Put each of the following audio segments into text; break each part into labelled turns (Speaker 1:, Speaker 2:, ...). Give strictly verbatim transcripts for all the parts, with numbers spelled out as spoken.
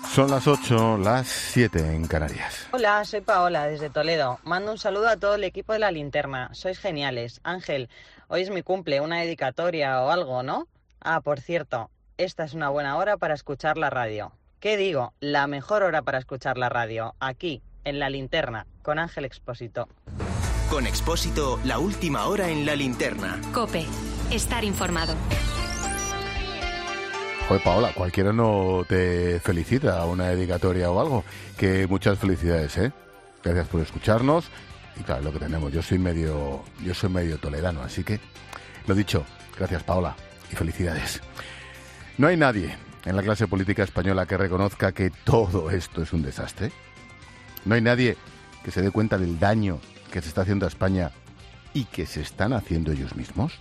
Speaker 1: Son las ocho, las siete en Canarias.
Speaker 2: Hola, soy Paola desde Toledo. Mando un saludo a todo el equipo de La Linterna. Sois geniales. Ángel, hoy es mi cumple, una dedicatoria o algo, ¿no? Ah, por cierto, esta es una buena hora para escuchar la radio. ¿Qué digo? La mejor hora para escuchar la radio. Aquí, en La Linterna, con Ángel Expósito.
Speaker 3: Con Expósito, la última hora en La Linterna.
Speaker 4: COPE. Estar informado.
Speaker 1: Joder, Paola, cualquiera no te felicita, una dedicatoria o algo. Que muchas felicidades, ¿eh? Gracias por escucharnos. Y claro, lo que tenemos, yo soy medio, yo soy medio toledano, así que, lo dicho, gracias, Paola, y felicidades. No hay nadie en la clase política española que reconozca que todo esto es un desastre. No hay nadie que se dé cuenta del daño que se está haciendo a España y que se están haciendo ellos mismos.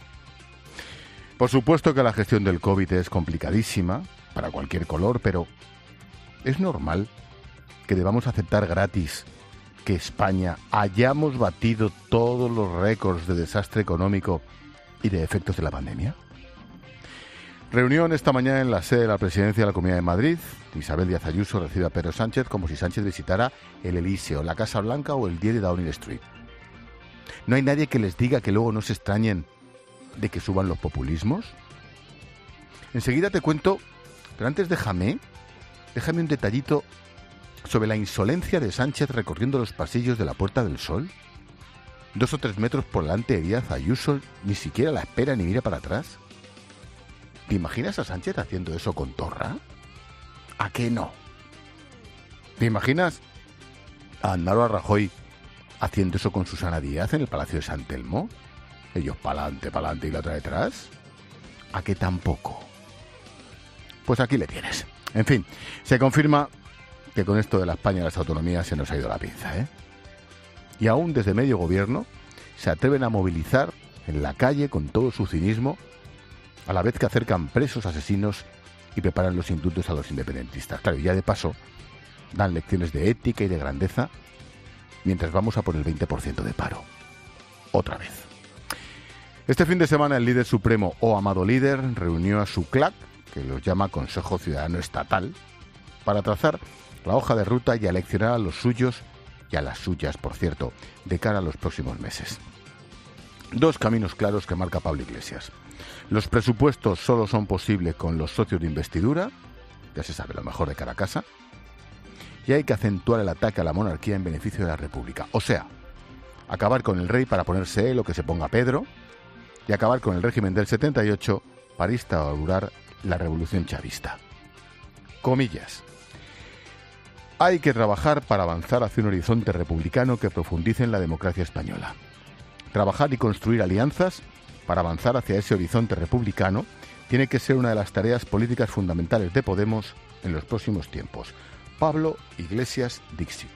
Speaker 1: Por supuesto que la gestión del COVID es complicadísima, para cualquier color, pero ¿es normal que debamos aceptar gratis que España hayamos batido todos los récords de desastre económico y de efectos de la pandemia? Reunión esta mañana en la sede de la Presidencia de la Comunidad de Madrid. Isabel Díaz Ayuso recibe a Pedro Sánchez como si Sánchez visitara el Elíseo, la Casa Blanca o el diez de Downing Street. No hay nadie que les diga que luego no se extrañen de que suban los populismos. Enseguida te cuento, pero antes déjame, déjame un detallito sobre la insolencia de Sánchez recorriendo los pasillos de la Puerta del Sol. Dos o tres metros por delante de Díaz Ayuso, ni siquiera la espera ni mira para atrás. ¿Te imaginas a Sánchez haciendo eso con Torra? ¿A qué no? ¿Te imaginas a Andaro a Rajoy haciendo eso con Susana Díaz en el Palacio de San Telmo? Ellos pa'lante, pa'lante y la otra detrás. ¿A qué tampoco? Pues aquí le tienes. En fin, se confirma que con esto de la España y las autonomías se nos ha ido la pinza, ¿eh? Y aún desde medio gobierno se atreven a movilizar en la calle con todo su cinismo, a la vez que acercan presos asesinos y preparan los indultos a los independentistas. Claro, y ya de paso dan lecciones de ética y de grandeza mientras vamos a por el veinte por ciento de paro. Otra vez. Este fin de semana el líder supremo o amado líder reunió a su C L A C, que los llama Consejo Ciudadano Estatal, para trazar la hoja de ruta y aleccionar a los suyos y a las suyas, por cierto, de cara a los próximos meses. Dos caminos claros que marca Pablo Iglesias. Los presupuestos solo son posibles con los socios de investidura, ya se sabe lo mejor de cara a casa, y hay que acentuar el ataque a la monarquía en beneficio de la República. O sea, acabar con el rey para ponerse él o que se ponga Pedro, y acabar con el régimen del setenta y ocho para instaurar la revolución chavista. Comillas. Hay que trabajar para avanzar hacia un horizonte republicano que profundice en la democracia española. Trabajar y construir alianzas para avanzar hacia ese horizonte republicano tiene que ser una de las tareas políticas fundamentales de Podemos en los próximos tiempos. Pablo Iglesias Dixit.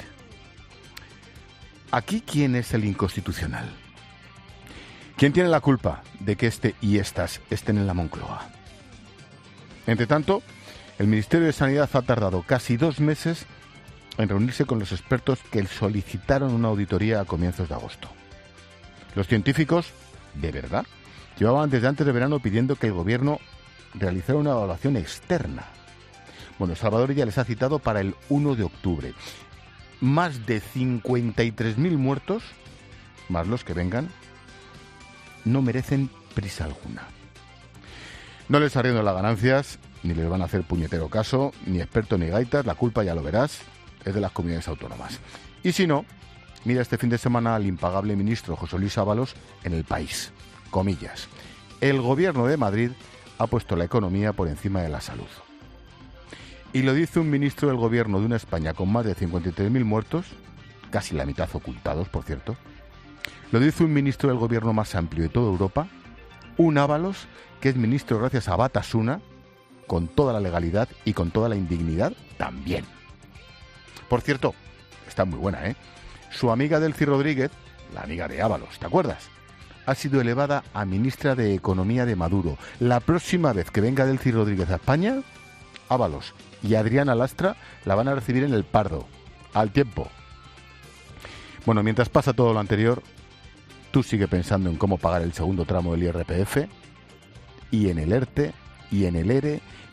Speaker 1: ¿Aquí quién es el inconstitucional? ¿Quién tiene la culpa de que este y estas estén en la Moncloa? Entre tanto, el Ministerio de Sanidad ha tardado casi dos meses en reunirse con los expertos que solicitaron una auditoría a comienzos de agosto. Los científicos, de verdad, llevaban desde antes de verano pidiendo que el gobierno realizara una evaluación externa. Bueno, Salvador ya les ha citado para el uno de octubre. Más de cincuenta y tres mil muertos, más los que vengan, no merecen prisa alguna. No les arriendo las ganancias, ni les van a hacer puñetero caso, ni expertos ni gaitas, la culpa, ya lo verás, es de las comunidades autónomas. Y si no, mira este fin de semana al impagable ministro José Luis Ábalos en El País. Comillas. El gobierno de Madrid ha puesto la economía por encima de la salud. Y lo dice un ministro del gobierno de una España con más de cincuenta y tres mil muertos, casi la mitad ocultados, por cierto. Lo dice un ministro del gobierno más amplio de toda Europa, un Ábalos que es ministro gracias a Batasuna, con toda la legalidad y con toda la indignidad también. Por cierto, está muy buena, ¿eh? Su amiga Delcy Rodríguez, la amiga de Ábalos, ¿te acuerdas? Ha sido elevada a ministra de Economía de Maduro. La próxima vez que venga Delcy Rodríguez a España, Ábalos y Adriana Lastra la van a recibir en el Pardo, al tiempo. Bueno, mientras pasa todo lo anterior, tú sigue pensando en cómo pagar el segundo tramo del I R P F, y en el ERTE, y en el ERE,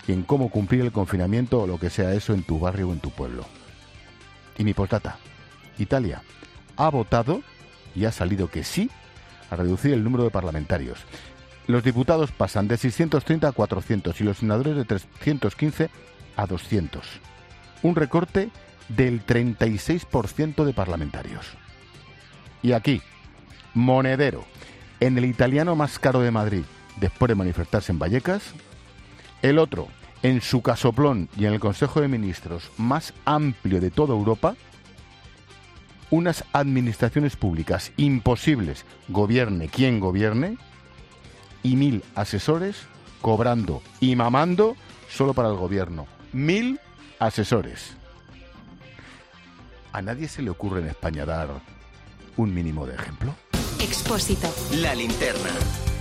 Speaker 1: y en cómo cumplir el confinamiento o lo que sea eso en tu barrio o en tu pueblo. Y mi postdata. Italia ha votado y ha salido que sí a reducir el número de parlamentarios. Los diputados pasan de seiscientos treinta a cuatrocientos y los senadores de trescientos quince a doscientos. Un recorte del treinta y seis por ciento de parlamentarios. Y aquí, monedero, en el italiano más caro de Madrid, después de manifestarse en Vallecas, el otro, en su casoplón y en el Consejo de Ministros más amplio de toda Europa, unas administraciones públicas imposibles, gobierne quien gobierne, y mil asesores cobrando y mamando solo para el gobierno. Mil asesores. ¿A nadie se le ocurre en España dar un mínimo de ejemplo?
Speaker 4: Expósito.
Speaker 3: La linterna.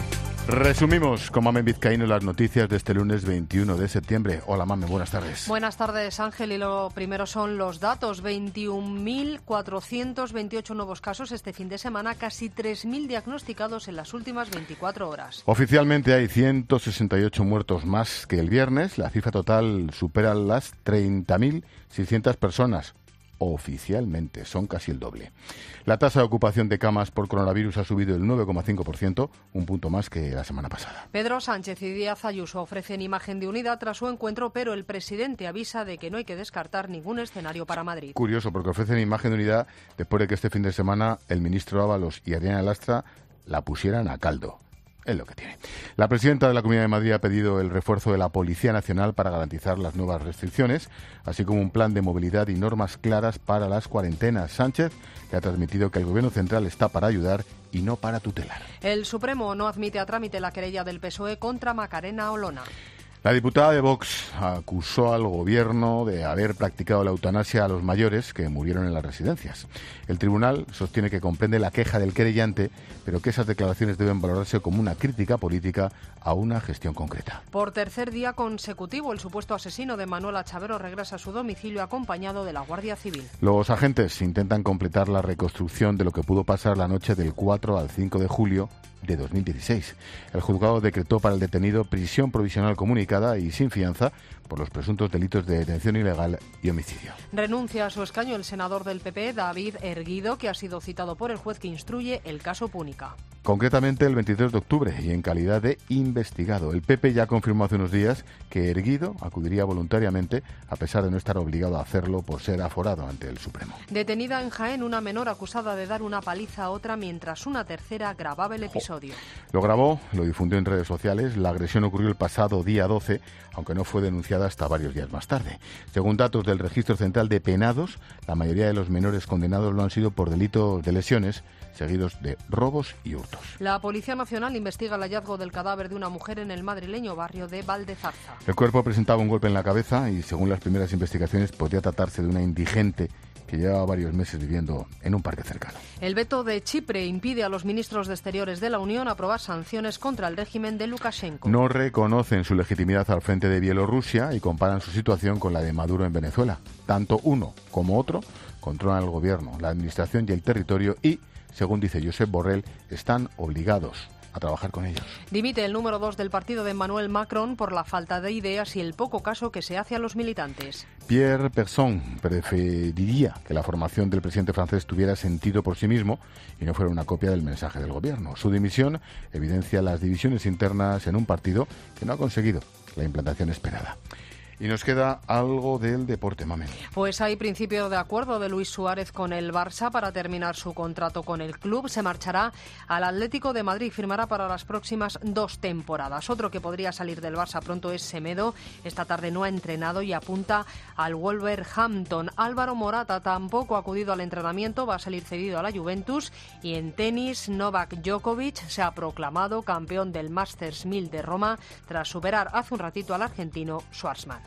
Speaker 1: Resumimos con Mamen Vizcaíno las noticias de este lunes veintiuno de septiembre. Hola Mamen, buenas tardes.
Speaker 5: Buenas tardes, Ángel. Y lo primero son los datos. veintiún mil cuatrocientos veintiocho nuevos casos este fin de semana, casi tres mil diagnosticados en las últimas veinticuatro horas.
Speaker 1: Oficialmente hay ciento sesenta y ocho muertos más que el viernes. La cifra total supera las treinta mil seiscientas personas. Oficialmente, son casi el doble. La tasa de ocupación de camas por coronavirus ha subido el nueve coma cinco por ciento, un punto más que la semana pasada.
Speaker 5: Pedro Sánchez y Díaz Ayuso ofrecen imagen de unidad tras su encuentro, pero el presidente avisa de que no hay que descartar ningún escenario para Madrid.
Speaker 1: Curioso, porque ofrecen imagen de unidad después de que este fin de semana el ministro Ábalos y Adriana Lastra la pusieran a caldo. Es lo que tiene. La presidenta de la Comunidad de Madrid ha pedido el refuerzo de la Policía Nacional para garantizar las nuevas restricciones, así como un plan de movilidad y normas claras para las cuarentenas. Sánchez le ha transmitido que el Gobierno central está para ayudar y no para tutelar.
Speaker 5: El Supremo no admite a trámite la querella del P S O E contra Macarena Olona.
Speaker 1: La diputada de Vox acusó al Gobierno de haber practicado la eutanasia a los mayores que murieron en las residencias. El tribunal sostiene que comprende la queja del querellante, pero que esas declaraciones deben valorarse como una crítica política a una gestión concreta.
Speaker 5: Por tercer día consecutivo, el supuesto asesino de Manuela Chavero regresa a su domicilio acompañado de la Guardia Civil.
Speaker 1: Los agentes intentan completar la reconstrucción de lo que pudo pasar la noche del cuatro al cinco de julio de dos mil dieciséis. El juzgado decretó para el detenido prisión provisional comunicada y sin fianza por los presuntos delitos de detención ilegal y homicidio.
Speaker 5: Renuncia a su escaño el senador del P P, David Erguido, que ha sido citado por el juez que instruye el caso Púnica.
Speaker 1: Concretamente el veintitrés de octubre y en calidad de investigado. El P P ya confirmó hace unos días que Erguido acudiría voluntariamente a pesar de no estar obligado a hacerlo por ser aforado ante el Supremo.
Speaker 5: Detenida en Jaén una menor acusada de dar una paliza a otra mientras una tercera grababa el episodio.
Speaker 1: Lo grabó, lo difundió en redes sociales. La agresión ocurrió el pasado día doce, aunque no fue denunciada hasta varios días más tarde. Según datos del Registro Central de Penados, la mayoría de los menores condenados lo han sido por delitos de lesiones, seguidos de robos y hurtos.
Speaker 5: La Policía Nacional investiga el hallazgo del cadáver de una mujer en el madrileño barrio de Valdezarza.
Speaker 1: El cuerpo presentaba un golpe en la cabeza y, según las primeras investigaciones, podría tratarse de una indigente que llevaba varios meses viviendo en un parque cercano.
Speaker 5: El veto de Chipre impide a los ministros de Exteriores de la Unión aprobar sanciones contra el régimen de Lukashenko.
Speaker 1: No reconocen su legitimidad al frente de Bielorrusia y comparan su situación con la de Maduro en Venezuela. Tanto uno como otro controlan el gobierno, la administración y el territorio y, según dice Josep Borrell, están obligados a trabajar con ellos.
Speaker 5: Dimite el número dos del partido de Emmanuel Macron por la falta de ideas y el poco caso que se hace a los militantes.
Speaker 1: Pierre Persson preferiría que la formación del presidente francés tuviera sentido por sí mismo y no fuera una copia del mensaje del gobierno. Su dimisión evidencia las divisiones internas en un partido que no ha conseguido la implantación esperada. Y nos queda algo del deporte, Mamen.
Speaker 5: Pues hay principio de acuerdo de Luis Suárez con el Barça para terminar su contrato con el club. Se marchará al Atlético de Madrid y firmará para las próximas dos temporadas. Otro que podría salir del Barça pronto es Semedo. Esta tarde no ha entrenado y apunta al Wolverhampton. Álvaro Morata tampoco ha acudido al entrenamiento, va a salir cedido a la Juventus. Y en tenis, Novak Djokovic se ha proclamado campeón del Masters mil de Roma tras superar hace un ratito al argentino Schwartzman.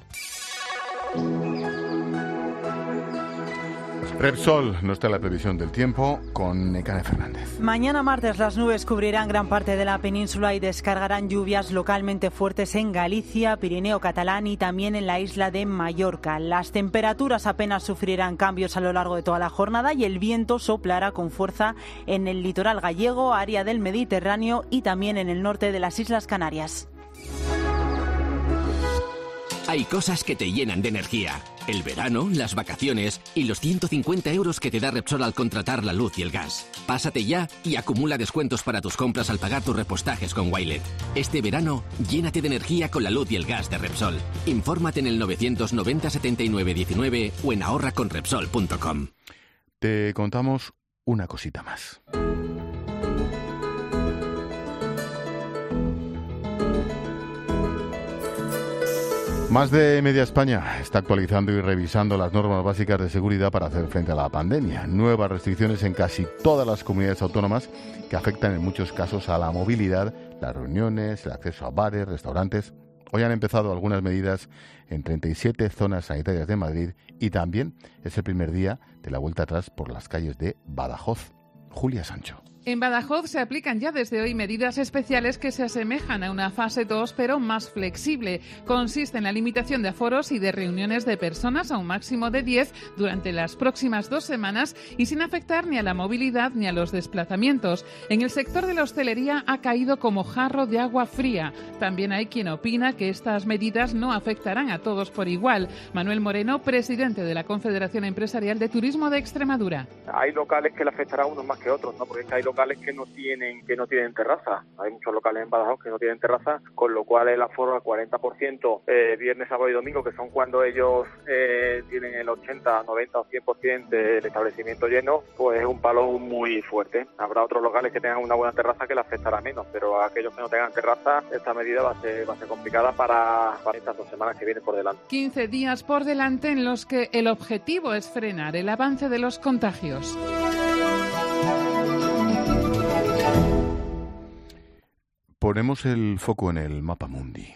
Speaker 1: Repsol, no está en la previsión del tiempo, con Nekane Fernández.
Speaker 6: Mañana martes las nubes cubrirán gran parte de la península y descargarán lluvias localmente fuertes en Galicia, Pirineo catalán y también en la isla de Mallorca. Las temperaturas apenas sufrirán cambios a lo largo de toda la jornada y el viento soplará con fuerza en el litoral gallego, área del Mediterráneo y también en el norte de las Islas Canarias.
Speaker 7: Hay cosas que te llenan de energía. El verano, las vacaciones y los ciento cincuenta euros que te da Repsol al contratar la luz y el gas. Pásate ya y acumula descuentos para tus compras al pagar tus repostajes con Wilet. Este verano, llénate de energía con la luz y el gas de Repsol. Infórmate en el novecientos noventa setenta y nueve diecinueve o en ahorra con repsol punto com.
Speaker 1: Te contamos una cosita más. Más de media España está actualizando y revisando las normas básicas de seguridad para hacer frente a la pandemia. Nuevas restricciones en casi todas las comunidades autónomas que afectan en muchos casos a la movilidad, las reuniones, el acceso a bares, restaurantes. Hoy han empezado algunas medidas en treinta y siete zonas sanitarias de Madrid y también es el primer día de la vuelta atrás por las calles de Badajoz. Julia Sancho.
Speaker 8: En Badajoz se aplican ya desde hoy medidas especiales que se asemejan a una fase dos, pero más flexible. Consiste en la limitación de aforos y de reuniones de personas a un máximo de diez durante las próximas dos semanas y sin afectar ni a la movilidad ni a los desplazamientos. En el sector de la hostelería ha caído como jarro de agua fría. También hay quien opina que estas medidas no afectarán a todos por igual. Manuel Moreno, presidente de la Confederación Empresarial de Turismo de Extremadura.
Speaker 9: Hay locales que le afectará a unos más que otros, ¿no? Porque hay locales que no tienen que no tienen terraza. Hay muchos locales en Badajoz que no tienen terraza, con lo cual el aforo al cuarenta por ciento eh, viernes, sábado y domingo, que son cuando ellos eh, tienen el ochenta, noventa o cien por ciento del establecimiento lleno, pues es un palo muy fuerte. Habrá otros locales que tengan una buena terraza que le afectará menos, pero a aquellos que no tengan terraza, esta medida va a ser, va a ser complicada para, para estas dos semanas que vienen por delante.
Speaker 8: quince días por delante en los que el objetivo es frenar el avance de los contagios.
Speaker 1: Ponemos el foco en el mapa mundi.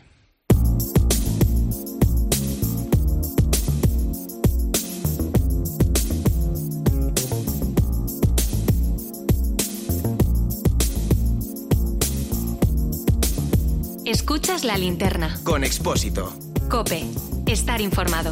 Speaker 4: Escuchas la linterna.
Speaker 3: Con Expósito.
Speaker 4: COPE. Estar informado.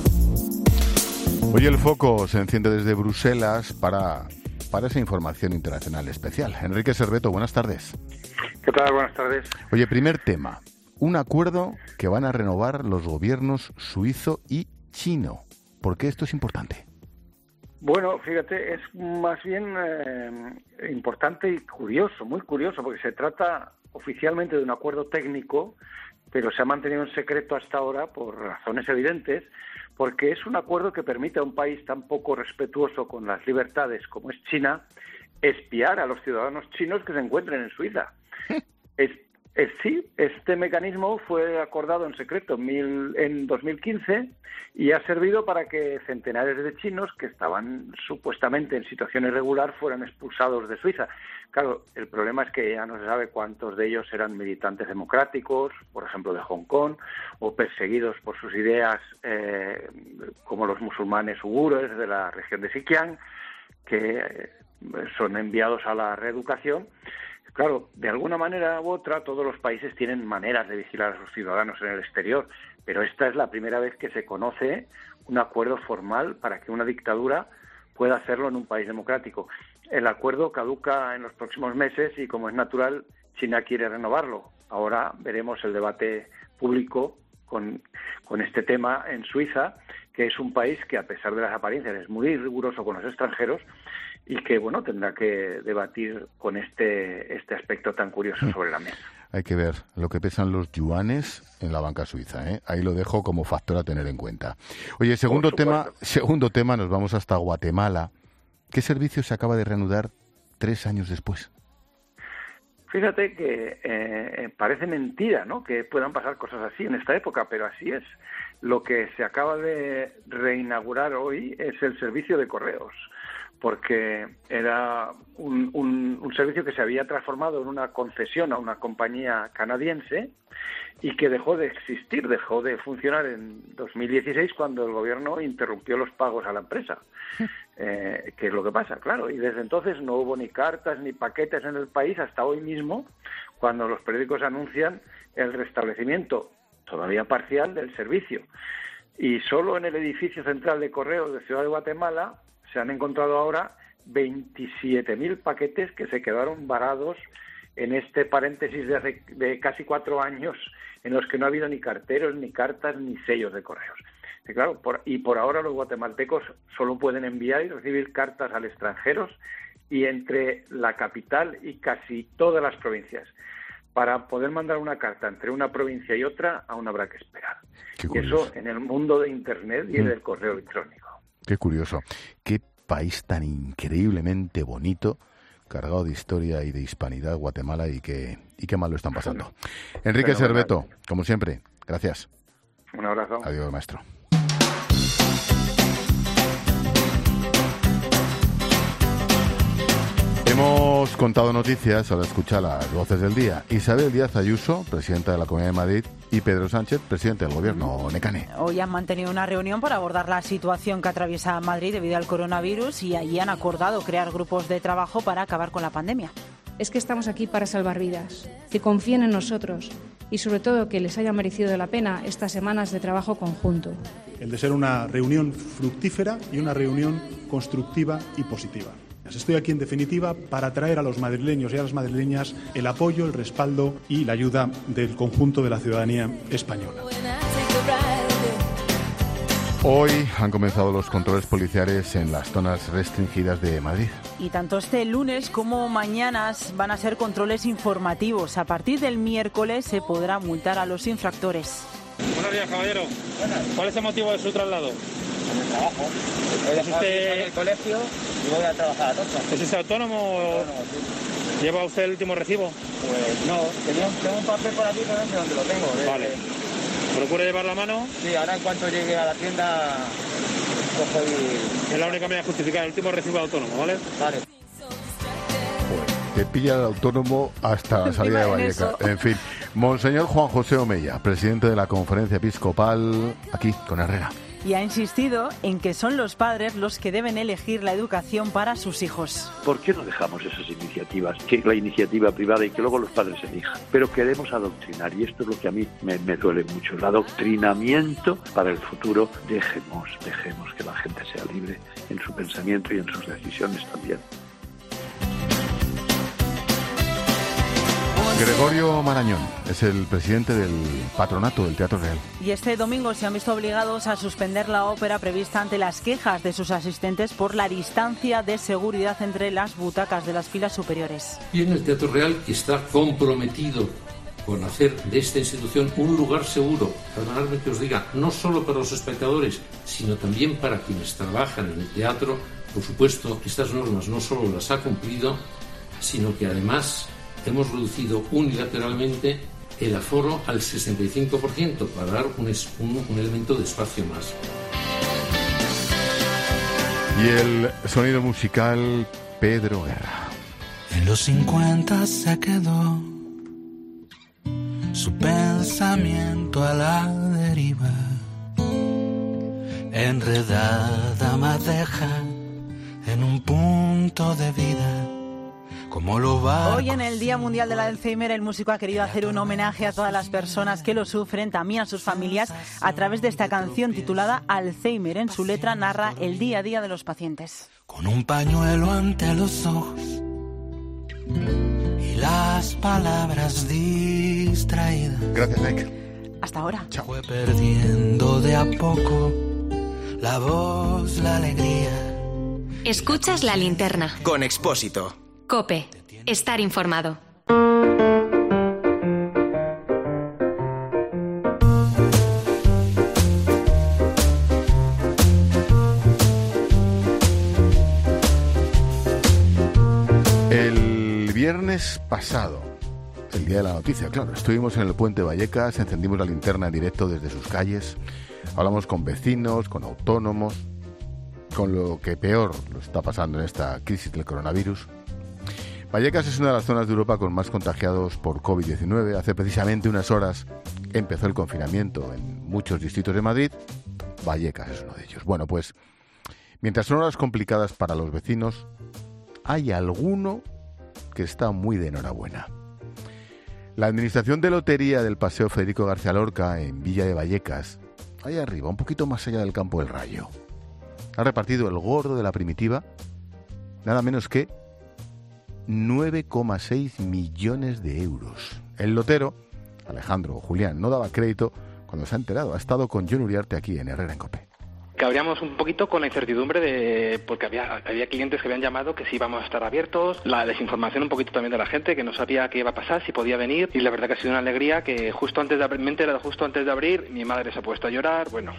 Speaker 1: Hoy el foco se enciende desde Bruselas para, para esa información internacional especial. Enrique Serveto, buenas tardes.
Speaker 10: ¿Qué tal? Buenas tardes.
Speaker 1: Oye, primer tema. Un acuerdo que van a renovar los gobiernos suizo y chino. ¿Por qué esto es importante?
Speaker 10: Bueno, fíjate, es más bien eh, importante y curioso, muy curioso, porque se trata oficialmente de un acuerdo técnico, pero se ha mantenido en secreto hasta ahora por razones evidentes, porque es un acuerdo que permite a un país tan poco respetuoso con las libertades como es China espiar a los ciudadanos chinos que se encuentren en Suiza. Es, es, sí, este mecanismo fue acordado en secreto en, mil, en dos mil quince y ha servido para que centenares de chinos que estaban supuestamente en situación irregular fueran expulsados de Suiza. Claro, el problema es que ya no se sabe cuántos de ellos eran militantes democráticos, por ejemplo de Hong Kong, o perseguidos por sus ideas eh, como los musulmanes uigures de la región de Xinjiang, que eh, son enviados a la reeducación. Claro, de alguna manera u otra, todos los países tienen maneras de vigilar a sus ciudadanos en el exterior, pero esta es la primera vez que se conoce un acuerdo formal para que una dictadura pueda hacerlo en un país democrático. El acuerdo caduca en los próximos meses y, como es natural, China quiere renovarlo. Ahora veremos el debate público con, con este tema en Suiza, que es un país que, a pesar de las apariencias, es muy riguroso con los extranjeros y que, bueno, tendrá que debatir con este, este aspecto tan curioso sobre la mesa.
Speaker 1: Hay que ver lo que pesan los yuanes en la banca suiza, ¿eh? Ahí lo dejo como factor a tener en cuenta. Oye, segundo tema, segundo tema, nos vamos hasta Guatemala. ¿Qué servicio se acaba de reanudar tres años después?
Speaker 10: Fíjate que eh, parece mentira, ¿no?, que puedan pasar cosas así en esta época, pero así es. Lo que se acaba de reinaugurar hoy es el servicio de correos, porque era un, un, un servicio que se había transformado en una concesión a una compañía canadiense y que dejó de existir, dejó de funcionar en dos mil dieciséis cuando el gobierno interrumpió los pagos a la empresa. Eh, ¿Qué es lo que pasa? Claro, y desde entonces no hubo ni cartas ni paquetes en el país hasta hoy mismo, cuando los periódicos anuncian el restablecimiento, todavía parcial, del servicio. Y solo en el edificio central de correos de Ciudad de Guatemala se han encontrado ahora veintisiete mil paquetes que se quedaron varados en este paréntesis de, hace, de casi cuatro años en los que no ha habido ni carteros, ni cartas, ni sellos de correos. Y claro, por, y por ahora los guatemaltecos solo pueden enviar y recibir cartas al extranjero y entre la capital y casi todas las provincias. Para poder mandar una carta entre una provincia y otra, aún habrá que esperar. Y eso en el mundo de Internet y mm. del correo electrónico.
Speaker 1: Qué curioso. Qué país tan increíblemente bonito, cargado de historia y de hispanidad, Guatemala, y qué, y qué mal lo están pasando. Enrique Cerveto, como siempre, gracias.
Speaker 10: Un abrazo.
Speaker 1: Adiós, maestro. Hemos contado noticias, ahora escucha las voces del día. Isabel Díaz Ayuso, presidenta de la Comunidad de Madrid, y Pedro Sánchez, presidente del Gobierno, Necane.
Speaker 6: Hoy han mantenido una reunión para abordar la situación que atraviesa Madrid debido al coronavirus y allí han acordado crear grupos de trabajo para acabar con la pandemia.
Speaker 11: Es que estamos aquí para salvar vidas, que confíen en nosotros y sobre todo que les haya merecido la pena estas semanas de trabajo conjunto.
Speaker 12: El de ser una reunión fructífera y una reunión constructiva y positiva. Estoy aquí, en definitiva, para traer a los madrileños y a las madrileñas el apoyo, el respaldo y la ayuda del conjunto de la ciudadanía española.
Speaker 1: Hoy han comenzado los controles policiales en las zonas restringidas de Madrid.
Speaker 6: Y tanto este lunes como mañana van a ser controles informativos. A partir del miércoles se podrá multar a los infractores.
Speaker 13: Buenos días, caballero. Buenas. ¿Cuál es el motivo de su traslado?
Speaker 14: En el trabajo. He dejado
Speaker 13: usted...
Speaker 14: en el colegio y voy a trabajar a Tocha.
Speaker 13: ¿Es usted autónomo?
Speaker 14: Autónomo, sí.
Speaker 13: ¿Lleva usted el último recibo?
Speaker 14: Pues no, tenía, tengo un papel por aquí, pero no sé dónde lo tengo. ¿eh?
Speaker 13: Vale. ¿Procura llevar la mano?
Speaker 14: Sí, ahora en cuanto llegue a la tienda cojo y...
Speaker 13: Es la única manera de justificar el último recibo de autónomo, ¿vale?
Speaker 14: Vale.
Speaker 1: Te pilla el autónomo hasta la salida de Vallecas. En fin, Monseñor Juan José Omeya, presidente de la Conferencia Episcopal, aquí con Herrera.
Speaker 6: Y ha insistido en que son los padres los que deben elegir la educación para sus hijos.
Speaker 15: ¿Por qué no dejamos esas iniciativas, que la iniciativa privada y que luego los padres elijan? Pero queremos adoctrinar y esto es lo que a mí me, me duele mucho, el adoctrinamiento para el futuro. Dejemos, dejemos que la gente sea libre en su pensamiento y en sus decisiones también.
Speaker 1: Gregorio Marañón es el presidente del patronato del Teatro Real.
Speaker 6: Y este domingo se han visto obligados a suspender la ópera prevista ante las quejas de sus asistentes por la distancia de seguridad entre las butacas de las filas superiores.
Speaker 16: Y en el Teatro Real está comprometido con hacer de esta institución un lugar seguro, perdonadme que os diga, no solo para los espectadores, sino también para quienes trabajan en el teatro. Por supuesto, estas normas no solo las ha cumplido, sino que además hemos reducido unilateralmente el aforo al sesenta y cinco por ciento para dar un, un, un elemento de espacio más.
Speaker 1: Y el sonido musical, Pedro Guerra.
Speaker 17: En los cincuenta se quedó su pensamiento a la deriva, enredada madeja en un punto de vida. Como lo va.
Speaker 6: Hoy en el Día Mundial del Alzheimer, el músico ha querido hacer un homenaje a todas las personas que lo sufren, también a sus familias, a través de esta canción titulada Alzheimer. En su letra narra el día a día de los pacientes.
Speaker 17: Con un pañuelo ante los ojos y las palabras distraídas.
Speaker 1: Gracias, Mike.
Speaker 6: Hasta ahora.
Speaker 1: Chao.
Speaker 17: Fue perdiendo de a poco la voz, la alegría.
Speaker 4: Escuchas La Linterna.
Speaker 3: Con Expósito.
Speaker 4: COPE. Estar informado.
Speaker 1: El viernes pasado, el día de la noticia, claro, estuvimos en el Puente Vallecas, encendimos la linterna en directo desde sus calles, hablamos con vecinos, con autónomos, con lo que peor lo está pasando en esta crisis del coronavirus. Vallecas es una de las zonas de Europa con más contagiados por covid diecinueve. Hace precisamente unas horas empezó el confinamiento en muchos distritos de Madrid. Vallecas es uno de ellos. Bueno, pues, mientras son horas complicadas para los vecinos, hay alguno que está muy de enhorabuena. La Administración de Lotería del Paseo Federico García Lorca, en Villa de Vallecas, ahí arriba, un poquito más allá del Campo del Rayo, ha repartido el gordo de la primitiva, nada menos que nueve coma seis millones de euros. El lotero, Alejandro Julián, no daba crédito cuando se ha enterado. Ha estado con Jon Uriarte aquí en Herrera en COPE.
Speaker 18: Cabríamos un poquito con la incertidumbre de, porque había, había clientes que habían llamado que si íbamos a estar abiertos, la desinformación un poquito también de la gente, que no sabía qué iba a pasar, si podía venir, y la verdad que ha sido una alegría que justo antes de abrir, me he enterado justo antes de abrir, mi madre se ha puesto a llorar, bueno.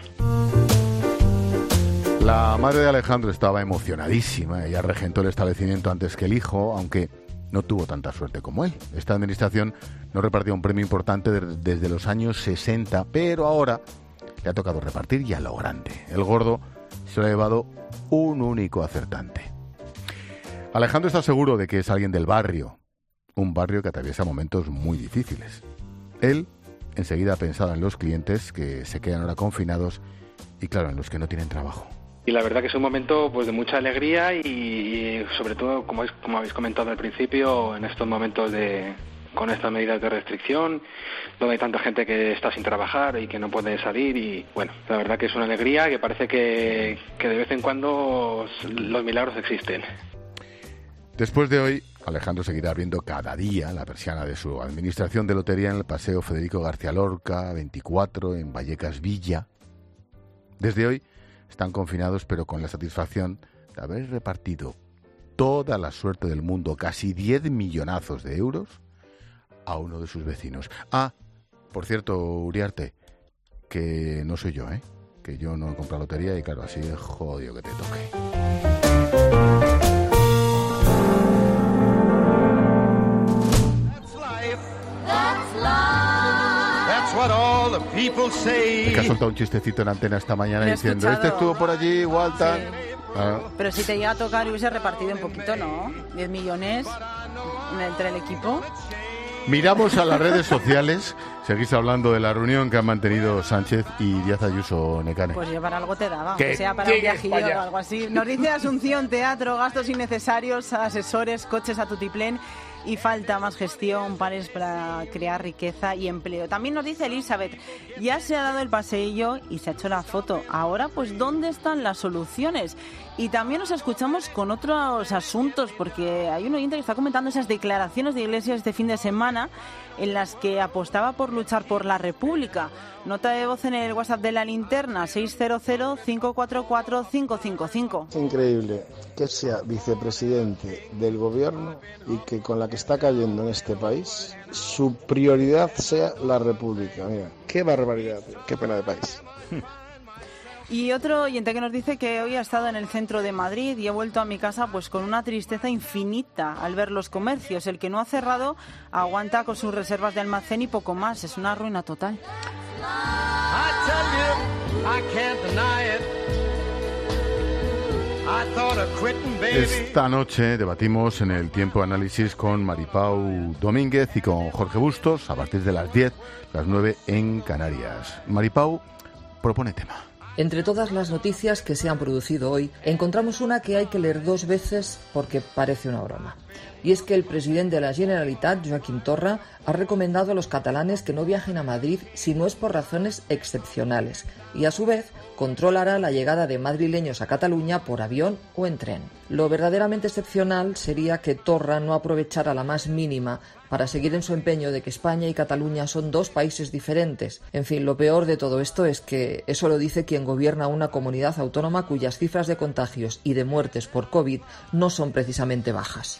Speaker 1: La madre de Alejandro estaba emocionadísima, ella regentó el establecimiento antes que el hijo, aunque no tuvo tanta suerte como él. Esta administración no repartió un premio importante de, desde los años sesenta, pero ahora le ha tocado repartir y a lo grande. El gordo se lo ha llevado un único acertante. Alejandro está seguro de que es alguien del barrio, un barrio que atraviesa momentos muy difíciles. Él enseguida ha pensado en los clientes que se quedan ahora confinados y, claro, en los que no tienen trabajo.
Speaker 18: Y la verdad que es un momento pues de mucha alegría y, y sobre todo, como, es, como habéis comentado al principio, en estos momentos de... con estas medidas de restricción, donde hay tanta gente que está sin trabajar y que no puede salir, y bueno, la verdad que es una alegría que parece que, que de vez en cuando los milagros existen.
Speaker 1: Después de hoy, Alejandro seguirá abriendo cada día la persiana de su administración de lotería en el Paseo Federico García Lorca, veinticuatro, en Vallecas Villa. Desde hoy están confinados, pero con la satisfacción de haber repartido toda la suerte del mundo, casi diez millonazos de euros, a uno de sus vecinos. Ah, por cierto, Uriarte, que no soy yo, ¿eh? Que yo no he comprado lotería y claro, así es jodido que te toque. Es que ha soltado un chistecito en antena esta mañana diciendo, este estuvo por allí, Walter. Sí. Ah.
Speaker 6: Pero si te llega a tocar y hubiese repartido un poquito, ¿no? diez millones entre el equipo.
Speaker 1: Miramos a las redes sociales. Seguís hablando de la reunión que han mantenido Sánchez y Díaz Ayuso, Necane.
Speaker 6: Pues yo para algo te daba, que sea para un viajillo o algo así. Nos dice Asunción, teatro, gastos innecesarios, asesores, coches a tutiplén y falta más gestión, pares para crear riqueza y empleo. También nos dice Elizabeth, ya se ha dado el paseillo y se ha hecho la foto. Ahora, pues, ¿dónde están las soluciones? Y también nos escuchamos con otros asuntos, porque hay un oyente que está comentando esas declaraciones de Iglesias este fin de semana en las que apostaba por luchar por la República. Nota de voz en el WhatsApp de La Linterna, seis cero cero, cinco cuatro cuatro, cinco cinco cinco.
Speaker 19: Es increíble que sea vicepresidente del gobierno y que con la que está cayendo en este país, su prioridad sea la República. Mira, qué barbaridad, qué pena de país.
Speaker 6: Y otro oyente que nos dice que hoy ha estado en el centro de Madrid y he vuelto a mi casa pues con una tristeza infinita al ver los comercios. El que no ha cerrado aguanta con sus reservas de almacén y poco más. Es una ruina total.
Speaker 1: Esta noche debatimos en el Tiempo de Análisis con Maripau Domínguez y con Jorge Bustos a partir de las diez, las nueve en Canarias. Maripau propone tema.
Speaker 20: Entre todas las noticias que se han producido hoy, encontramos una que hay que leer dos veces porque parece una broma. Y es que el presidente de la Generalitat, Joaquim Torra, ha recomendado a los catalanes que no viajen a Madrid si no es por razones excepcionales y, a su vez, controlará la llegada de madrileños a Cataluña por avión o en tren. Lo verdaderamente excepcional sería que Torra no aprovechara la más mínima para seguir en su empeño de que España y Cataluña son dos países diferentes. En fin, lo peor de todo esto es que eso lo dice quien gobierna una comunidad autónoma cuyas cifras de contagios y de muertes por COVID no son precisamente bajas.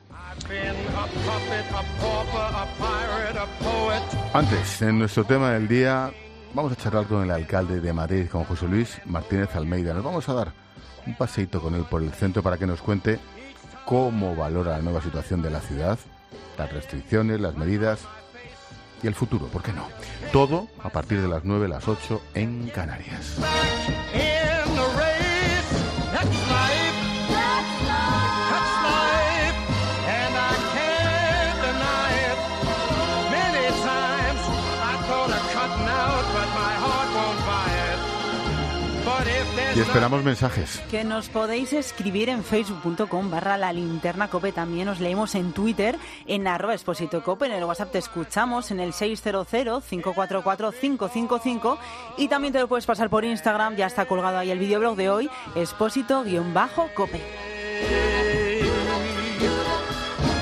Speaker 1: Antes, en nuestro tema del día, vamos a charlar con el alcalde de Madrid, con José Luis Martínez Almeida. Nos vamos a dar un paseíto con él por el centro para que nos cuente cómo valora la nueva situación de la ciudad, las restricciones, las medidas y el futuro, ¿por qué no? Todo a partir de las nueve, las ocho en Canarias. Y esperamos mensajes.
Speaker 6: Que nos podéis escribir en facebook punto com barra la linterna cope. También os leemos en Twitter, en arroba Expósito Cope. En el WhatsApp te escuchamos en el seis cero cero, cinco cuatro cuatro, cinco cinco cinco. Y también te lo puedes pasar por Instagram. Ya está colgado ahí el videoblog de hoy, Expósito-Cope.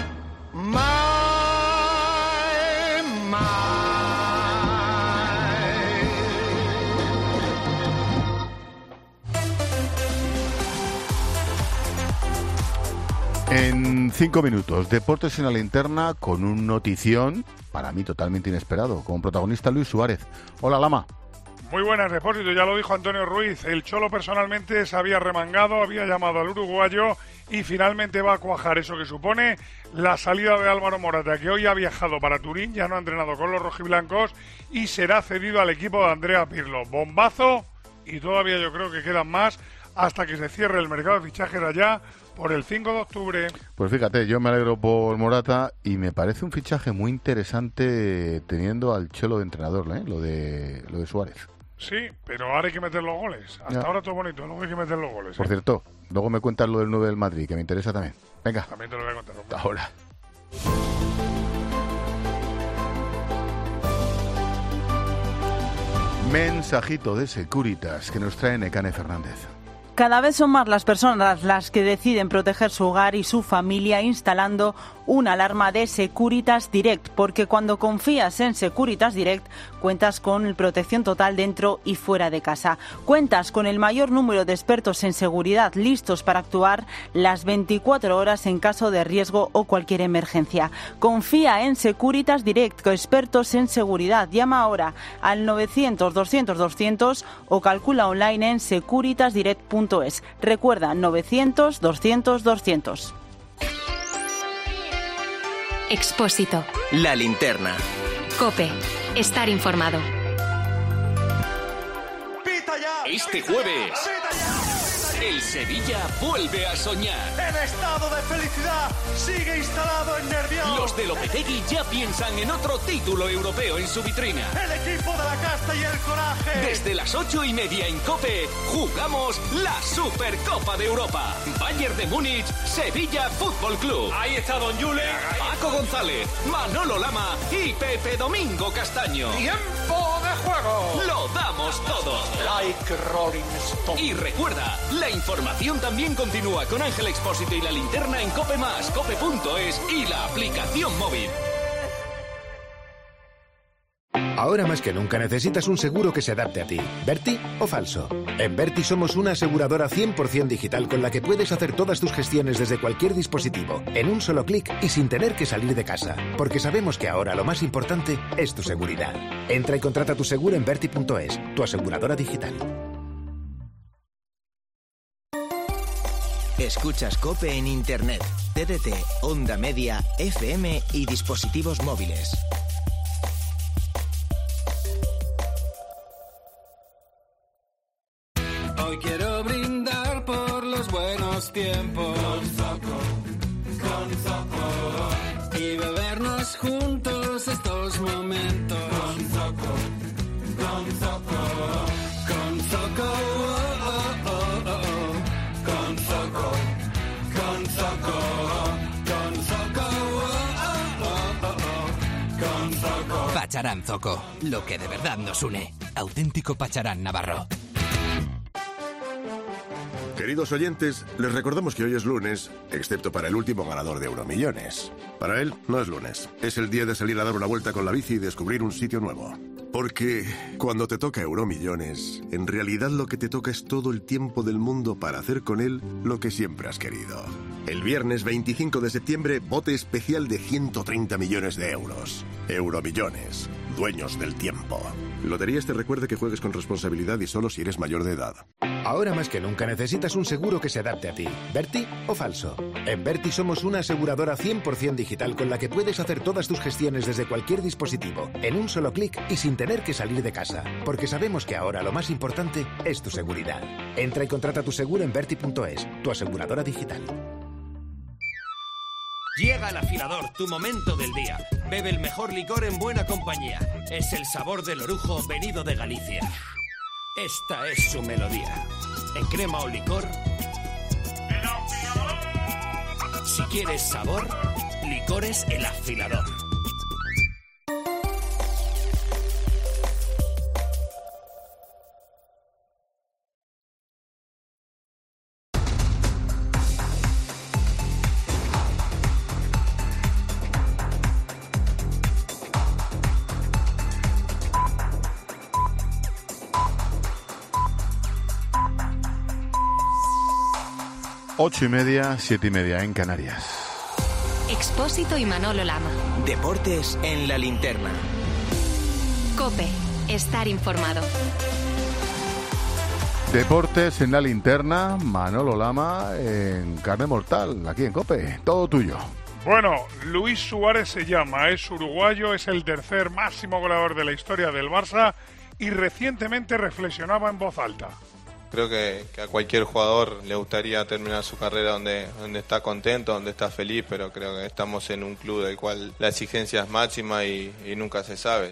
Speaker 1: En cinco minutos, Deportes en la Linterna con un notición, para mí totalmente inesperado, con protagonista Luis Suárez. Hola, Lama.
Speaker 21: Muy buenas, Depósito, ya lo dijo Antonio Ruiz. El Cholo personalmente se había remangado, había llamado al uruguayo y finalmente va a cuajar eso que supone la salida de Álvaro Morata, que hoy ha viajado para Turín, ya no ha entrenado con los rojiblancos y será cedido al equipo de Andrea Pirlo. Bombazo, y todavía yo creo que quedan más hasta que se cierre el mercado de fichajes allá por el cinco de octubre.
Speaker 1: Pues fíjate, yo me alegro por Morata y me parece un fichaje muy interesante teniendo al Cholo de entrenador, ¿eh? lo de lo de Suárez.
Speaker 21: Sí, pero ahora hay que meter los goles. Hasta
Speaker 1: Ya.
Speaker 21: ahora todo bonito, luego hay que meter los goles.
Speaker 1: Por
Speaker 21: ¿eh?
Speaker 1: cierto, luego me cuentas lo del nueve del Madrid, que me interesa también. Venga.
Speaker 21: También te lo voy a contar.
Speaker 1: Hasta ahora. Mensajito de Securitas que nos trae Nekane Fernández.
Speaker 6: Cada vez son más las personas las que deciden proteger su hogar y su familia instalando una alarma de Securitas Direct, porque cuando confías en Securitas Direct cuentas con protección total dentro y fuera de casa. Cuentas con el mayor número de expertos en seguridad listos para actuar las veinticuatro horas en caso de riesgo o cualquier emergencia. Confía en Securitas Direct, expertos en seguridad. Llama ahora al novecientos doscientos doscientos o calcula online en securitas direct punto es. Recuerda, novecientos doscientos doscientos.
Speaker 4: Expósito.
Speaker 3: La Linterna.
Speaker 4: COPE. Estar informado.
Speaker 22: Este jueves, el Sevilla vuelve a soñar.
Speaker 23: El estado de felicidad sigue instalado en Nervión.
Speaker 22: Los de Lopetegui ya piensan en otro título europeo en su vitrina.
Speaker 23: El equipo de la casta y el coraje.
Speaker 22: Desde las ocho y media en COPE, jugamos la Supercopa de Europa. Bayern de Múnich, Sevilla Fútbol Club.
Speaker 23: Ahí está Don Jule.
Speaker 22: Paco González, Manolo Lama y Pepe Domingo Castaño.
Speaker 23: ¡Tiempo de juego!
Speaker 22: Lo damos todo.
Speaker 23: Like Rolling Stone.
Speaker 22: Y recuerda, la información también continúa con Ángel Expósito y la Linterna en COPE más, cope punto es y la aplicación móvil.
Speaker 24: Ahora más que nunca necesitas un seguro que se adapte a ti. ¿Berti o falso? En Berti somos una aseguradora cien por ciento digital con la que puedes hacer todas tus gestiones desde cualquier dispositivo, en un solo clic y sin tener que salir de casa. Porque sabemos que ahora lo más importante es tu seguridad. Entra y contrata tu seguro en berti punto es, tu aseguradora digital.
Speaker 3: Escuchas COPE en Internet, T D T, Onda Media, F M y dispositivos móviles.
Speaker 17: Hoy quiero brindar por los buenos tiempos. Con Zoco, con Zoco. Y bebernos juntos estos momentos. Con Zoco, con Zoco. Con Zoco, oh, oh, oh, oh. Con Zoco, con Zoco. Con Zoco, oh, oh, oh, oh. Con Zoco.
Speaker 25: Pacharán Zoco, lo que de verdad nos une. Auténtico Pacharán Navarro.
Speaker 26: Queridos oyentes, les recordamos que hoy es lunes, excepto para el último ganador de Euromillones. Para él no es lunes, es el día de salir a dar una vuelta con la bici y descubrir un sitio nuevo. Porque cuando te toca Euromillones, en realidad lo que te toca es todo el tiempo del mundo para hacer con él lo que siempre has querido. El viernes veinticinco de septiembre, bote especial de ciento treinta millones de euros. Euromillones, dueños del tiempo. Loterías te recuerda que juegues con responsabilidad y solo si eres mayor de edad.
Speaker 24: Ahora más que nunca necesitas un seguro que se adapte a ti. ¿Berti o falso? En Berti somos una aseguradora cien por ciento digital con la que puedes hacer todas tus gestiones desde cualquier dispositivo, en un solo clic y sin tener que salir de casa. Porque sabemos que ahora lo más importante es tu seguridad. Entra y contrata tu seguro en berti punto es, tu aseguradora digital.
Speaker 27: Llega al afilador, tu momento del día. Bebe el mejor licor en buena compañía. Es el sabor del orujo venido de Galicia. Esta es su melodía. En crema o licor. Si quieres sabor, licores El Afilador.
Speaker 1: Ocho y media, siete y media en Canarias.
Speaker 4: Expósito y Manolo Lama.
Speaker 3: Deportes en la linterna.
Speaker 4: COPE. Estar informado.
Speaker 1: Deportes en la linterna, Manolo Lama en Carne Mortal, aquí en COPE. Todo tuyo.
Speaker 21: Bueno, Luis Suárez se llama, es uruguayo, es el tercer máximo goleador de la historia del Barça y recientemente reflexionaba en voz alta.
Speaker 2: Creo que, que a cualquier jugador le gustaría terminar su carrera donde, donde está contento, donde está feliz, pero creo que estamos en un club del cual la exigencia es máxima y, y nunca se sabe.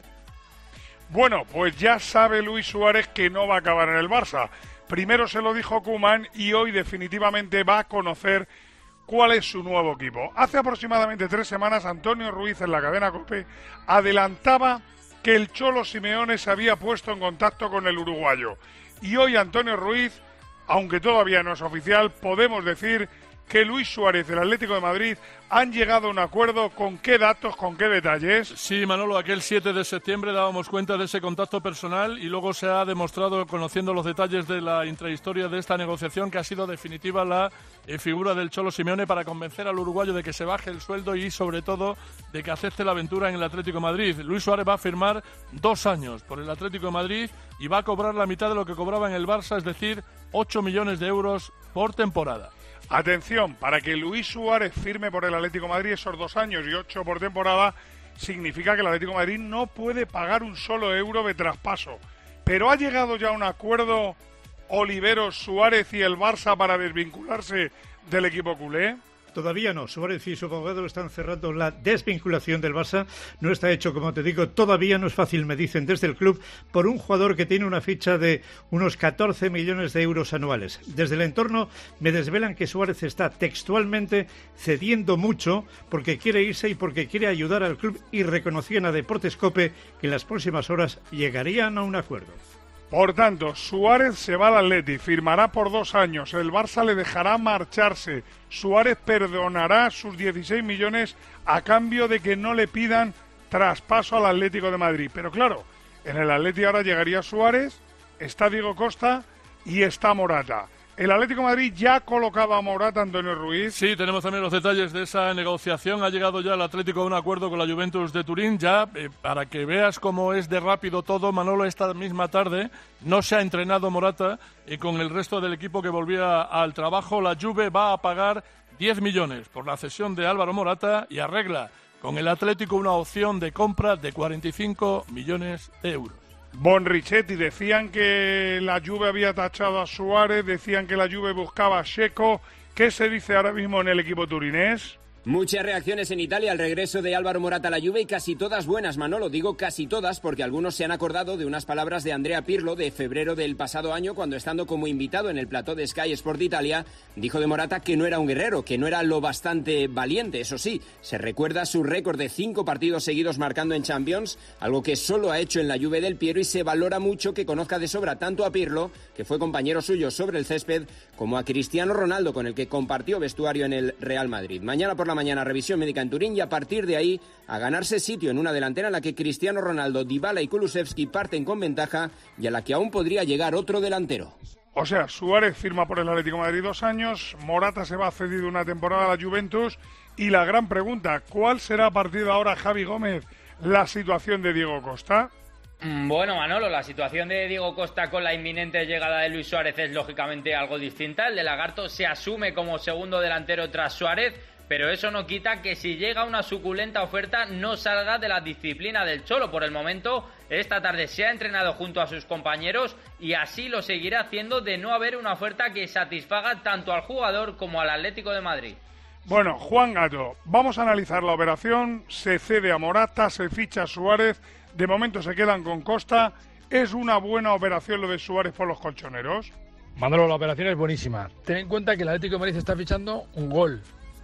Speaker 21: Bueno, pues ya sabe Luis Suárez que no va a acabar en el Barça. Primero se lo dijo Koeman y hoy definitivamente va a conocer cuál es su nuevo equipo. Hace aproximadamente tres semanas Antonio Ruiz en la cadena COPE adelantaba que el Cholo Simeone se había puesto en contacto con el uruguayo. Y hoy Antonio Ruiz, aunque todavía no es oficial, podemos decir que Luis Suárez del Atlético de Madrid han llegado a un acuerdo. ¿Con qué datos, con qué detalles?
Speaker 5: Sí, Manolo, aquel siete de septiembre dábamos cuenta de ese contacto personal y luego se ha demostrado, conociendo los detalles de la intrahistoria de esta negociación, que ha sido definitiva la eh, figura del Cholo Simeone para convencer al uruguayo de que se baje el sueldo y, sobre todo, de que acepte la aventura en el Atlético de Madrid. Luis Suárez va a firmar dos años por el Atlético de Madrid y va a cobrar la mitad de lo que cobraba en el Barça, es decir, ocho millones de euros por temporada.
Speaker 21: Atención, para que Luis Suárez firme por el Atlético de Madrid esos dos años y ocho por temporada, significa que el Atlético de Madrid no puede pagar un solo euro de traspaso. Pero ¿ha llegado ya a un acuerdo Oliveros, Suárez y el Barça para desvincularse del equipo culé?
Speaker 7: Todavía no. Suárez y su abogado están cerrando la desvinculación del Barça. No está hecho, como te digo, todavía no es fácil, me dicen desde el club, por un jugador que tiene una ficha de unos catorce millones de euros anuales. Desde el entorno me desvelan que Suárez está textualmente cediendo mucho porque quiere irse y porque quiere ayudar al club, y reconocían a Deportes COPE que en las próximas horas llegarían a un acuerdo.
Speaker 21: Por tanto, Suárez se va al Atleti, firmará por dos años, el Barça le dejará marcharse, Suárez perdonará sus dieciséis millones a cambio de que no le pidan traspaso al Atlético de Madrid. Pero claro, en el Atleti ahora llegaría Suárez, está Diego Costa y está Morata. ¿El Atlético de Madrid ya ha colocado a Morata, Antonio Ruiz?
Speaker 5: Sí, tenemos también los detalles de esa negociación. Ha llegado ya el Atlético a un acuerdo con la Juventus de Turín. Ya, eh, para que veas cómo es de rápido todo, Manolo, esta misma tarde no se ha entrenado Morata y con el resto del equipo que volvía al trabajo. La Juve va a pagar diez millones por la cesión de Álvaro Morata y arregla con el Atlético una opción de compra de cuarenta y cinco millones de euros.
Speaker 21: Bon Richetti, decían que la Juve había tachado a Suárez, decían que la Juve buscaba a Checo. ¿Qué se dice ahora mismo en el equipo turinés?
Speaker 8: Muchas reacciones en Italia al regreso de Álvaro Morata a la Juve y casi todas buenas, Manolo. Digo casi todas porque algunos se han acordado de unas palabras de Andrea Pirlo de febrero del pasado año, cuando, estando como invitado en el plató de Sky Sport Italia, dijo de Morata que no era un guerrero, que no era lo bastante valiente. Eso sí, se recuerda su récord de cinco partidos seguidos marcando en Champions, algo que solo ha hecho en la Juve del Piero, y se valora mucho que conozca de sobra tanto a Pirlo, que fue compañero suyo sobre el césped, como a Cristiano Ronaldo, con el que compartió vestuario en el Real Madrid. Mañana por la mañana revisión médica en Turín y a partir de ahí a ganarse sitio en una delantera en la que Cristiano Ronaldo, Dybala y Kulusevski parten con ventaja y a la que aún podría llegar otro delantero.
Speaker 21: O sea, Suárez firma por el Atlético de Madrid dos años, Morata se va cedido una temporada a la Juventus y la gran pregunta, ¿cuál será a partir de ahora, Javi Gómez, la situación de Diego Costa?
Speaker 9: Bueno, Manolo, la situación de Diego Costa con la inminente llegada de Luis Suárez es lógicamente algo distinta. El de Lagarto se asume como segundo delantero tras Suárez, pero eso no quita que si llega una suculenta oferta no salga de la disciplina del Cholo. Por el momento, esta tarde se ha entrenado junto a sus compañeros y así lo seguirá haciendo de no haber una oferta que satisfaga tanto al jugador como al Atlético de Madrid.
Speaker 21: Bueno, Juan Gato, vamos a analizar la operación. Se cede a Morata, se ficha a Suárez, de momento se quedan con Costa. ¿Es una buena operación lo de Suárez por los colchoneros?
Speaker 10: Manolo, la operación es buenísima. Ten en cuenta que el Atlético de Madrid está fichando un gol.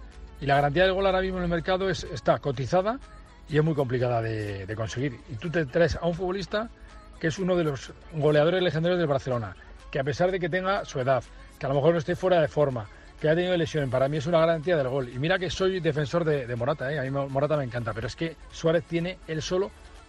Speaker 10: Y la garantía del gol ahora mismo en el mercado es, está cotizada y es muy complicada de, de conseguir. Y tú te traes a un futbolista que es uno de los goleadores legendarios del Barcelona, que a pesar de que tenga su edad, que a lo mejor no esté fuera de forma, que ha tenido lesiones, para mí es una garantía del gol. Y mira que soy defensor de, de Morata, ¿eh? A mí Morata me encanta, pero es que Suárez tiene él solo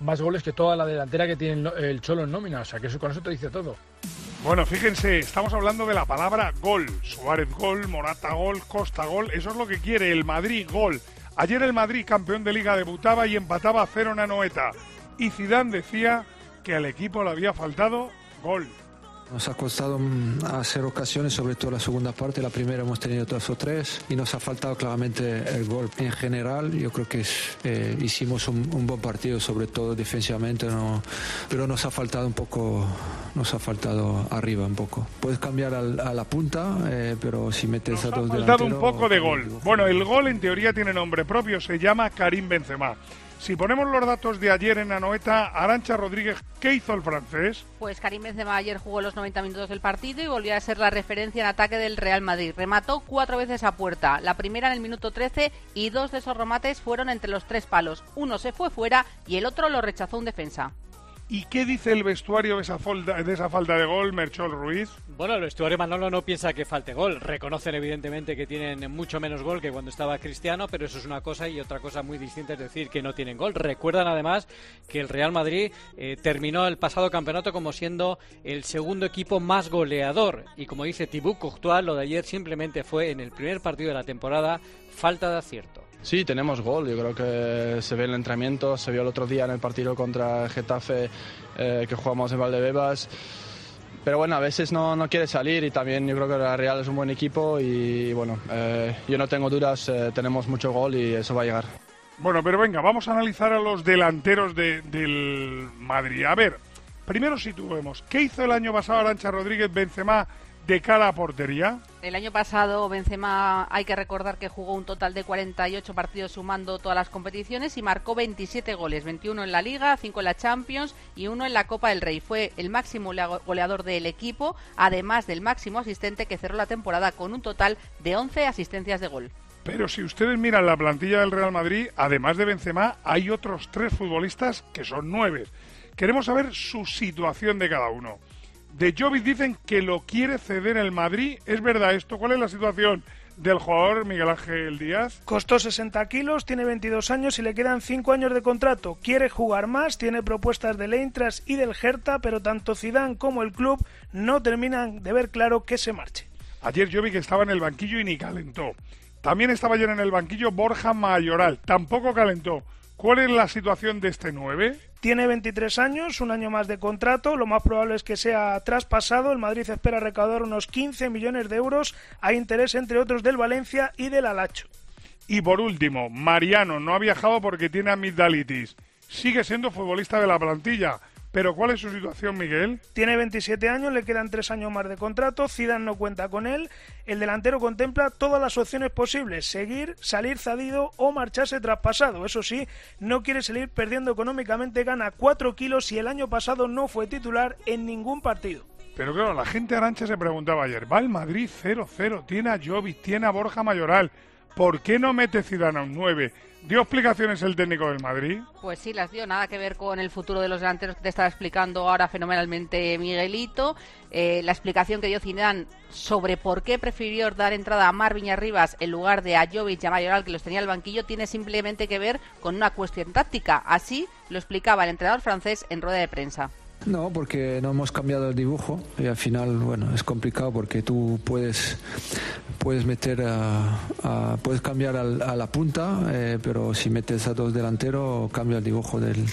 Speaker 10: más goles que toda la delantera que tiene el Cholo en nómina, o sea que eso, con eso te dice todo.
Speaker 21: Bueno, fíjense, estamos hablando de la palabra gol. Suárez gol, Morata gol, Costa gol, eso es lo que quiere el Madrid, gol. Ayer el Madrid, campeón de Liga, debutaba y empataba a cero en Anoeta. Y Zidane decía que al equipo le había faltado gol.
Speaker 11: Nos ha costado hacer ocasiones, sobre todo la segunda parte. La primera hemos tenido dos o tres y nos ha faltado claramente el gol. En general, yo creo que eh, hicimos un, un buen partido, sobre todo defensivamente, ¿no? Pero nos ha faltado un poco, nos ha faltado arriba un poco. Puedes cambiar al, a la punta, eh, pero si metes
Speaker 21: nos
Speaker 11: a dos delanteros...
Speaker 21: Nos ha faltado un poco de gol. Bueno, el gol en teoría tiene nombre propio, se llama Karim Benzema. Si ponemos los datos de ayer en Anoeta, Arantxa Rodríguez, ¿qué hizo el francés?
Speaker 12: Pues Karim Benzema ayer jugó los noventa minutos del partido y volvió a ser la referencia en ataque del Real Madrid. Remató cuatro veces a puerta, la primera en el minuto trece y dos de esos remates fueron entre los tres palos. Uno se fue fuera y el otro lo rechazó un defensa.
Speaker 21: ¿Y qué dice el vestuario de esa, falta, de esa falta de gol, Merchol Ruiz?
Speaker 13: Bueno, el vestuario Manolo no piensa que falte gol. Reconocen evidentemente que tienen mucho menos gol que cuando estaba Cristiano, pero eso es una cosa y otra cosa muy distinta es decir que no tienen gol. Recuerdan además que el Real Madrid eh, terminó el pasado campeonato como siendo el segundo equipo más goleador. Y como dice Thibaut Courtois, lo de ayer simplemente fue en el primer partido de la temporada falta de acierto.
Speaker 14: Sí, tenemos gol, yo creo que se ve en el entrenamiento, se vio el otro día en el partido contra Getafe eh, que jugamos en Valdebebas, pero bueno, a veces no, no quiere salir y también yo creo que la Real es un buen equipo y bueno, eh, yo no tengo dudas, eh, tenemos mucho gol y eso va a llegar.
Speaker 21: Bueno, pero venga, vamos a analizar a los delanteros de, del Madrid. A ver, primero situemos, ¿qué hizo el año pasado Arantxa Rodríguez, Benzema, de cara a portería?
Speaker 12: El año pasado Benzema, hay que recordar que jugó un total de cuarenta y ocho partidos sumando todas las competiciones y marcó veintisiete goles, veintiuno en la Liga, cinco en la Champions y uno en la Copa del Rey. Fue el máximo goleador del equipo, además del máximo asistente que cerró la temporada con un total de once asistencias de gol.
Speaker 21: Pero si ustedes miran la plantilla del Real Madrid, además de Benzema, hay otros tres futbolistas que son nueve. Queremos saber su situación de cada uno. De Jovic dicen que lo quiere ceder el Madrid. ¿Es verdad esto? ¿Cuál es la situación del jugador Miguel Ángel Díaz?
Speaker 15: Costó sesenta kilos, tiene veintidós años y le quedan cinco años de contrato. Quiere jugar más, tiene propuestas del Eintracht y del Hertha, pero tanto Zidane como el club no terminan de ver claro que se marche.
Speaker 21: Ayer Jovic estaba en el banquillo y ni calentó. También estaba ayer en el banquillo Borja Mayoral. Tampoco calentó. ¿Cuál es la situación de este nueve?
Speaker 15: Tiene veintitrés años, un año más de contrato, lo más probable es que sea traspasado. El Madrid espera recaudar unos quince millones de euros a interés, entre otros, del Valencia y del Alacho.
Speaker 21: Y por último, Mariano no ha viajado porque tiene amigdalitis. Sigue siendo futbolista de la plantilla. ¿Pero cuál es su situación, Miguel?
Speaker 15: Tiene veintisiete años, le quedan tres años más de contrato, Zidane no cuenta con él. El delantero contempla todas las opciones posibles, seguir, salir cedido o marcharse traspasado. Eso sí, no quiere salir perdiendo económicamente, gana cuatro kilos y el año pasado no fue titular en ningún partido.
Speaker 21: Pero claro, la gente Arantxa se preguntaba ayer, va el Madrid cero cero, tiene a Jovic, tiene a Borja Mayoral, ¿por qué no mete Zidane a un nueve? ¿Dio explicaciones el técnico del Madrid?
Speaker 12: Pues sí, las dio, nada que ver con el futuro de los delanteros que te estaba explicando ahora fenomenalmente Miguelito. Eh, la explicación que dio Zidane sobre por qué prefirió dar entrada a Marvin y a Rivas en lugar de a Jovic y a Mayoral, que los tenía al banquillo, tiene simplemente que ver con una cuestión táctica. Así lo explicaba el entrenador francés en rueda de prensa.
Speaker 11: No, porque no hemos cambiado el dibujo y al final, bueno, es complicado porque tú puedes puedes meter a, a puedes cambiar al, a la punta, eh, pero si metes a dos delanteros cambia el dibujo del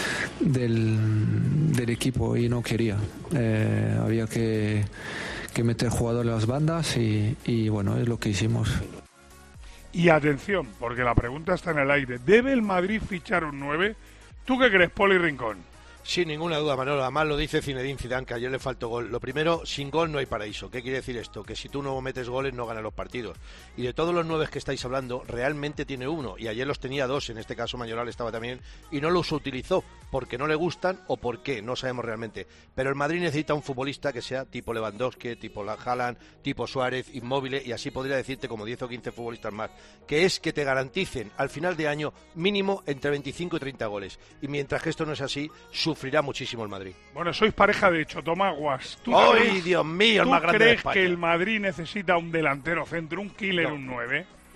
Speaker 11: del, del equipo y no quería. Eh, había que, que meter jugadores a las bandas y, y bueno, es lo que hicimos.
Speaker 21: Y atención, porque la pregunta está en el aire. ¿Debe el Madrid fichar un nueve? ¿Tú qué crees, Poli Rincón?
Speaker 16: Sin ninguna duda, Manolo. Además lo dice Zinedine Zidane, que ayer le faltó gol. Lo primero, sin gol no hay paraíso. ¿Qué quiere decir esto? Que si tú no metes goles no ganas los partidos. Y de todos los nueve que estáis hablando, realmente tiene uno. Y ayer los tenía dos, en este caso Mayoral estaba también, y no los utilizó porque no le gustan o por qué, no sabemos realmente. Pero el Madrid necesita un futbolista que sea tipo Lewandowski, tipo Haaland, tipo Suárez, Inmóvil, y así podría decirte como diez o quince futbolistas más, que es que te garanticen al final de año mínimo entre veinticinco y treinta goles. Y mientras que esto no es así, sufrirá muchísimo el Madrid.
Speaker 21: Bueno, sois pareja de hecho, Tomaguas.
Speaker 16: ¡Ay, crees, Dios mío, el más grande de España!
Speaker 21: ¿Tú crees que el Madrid necesita un delantero centro, un killer, no. un nueve?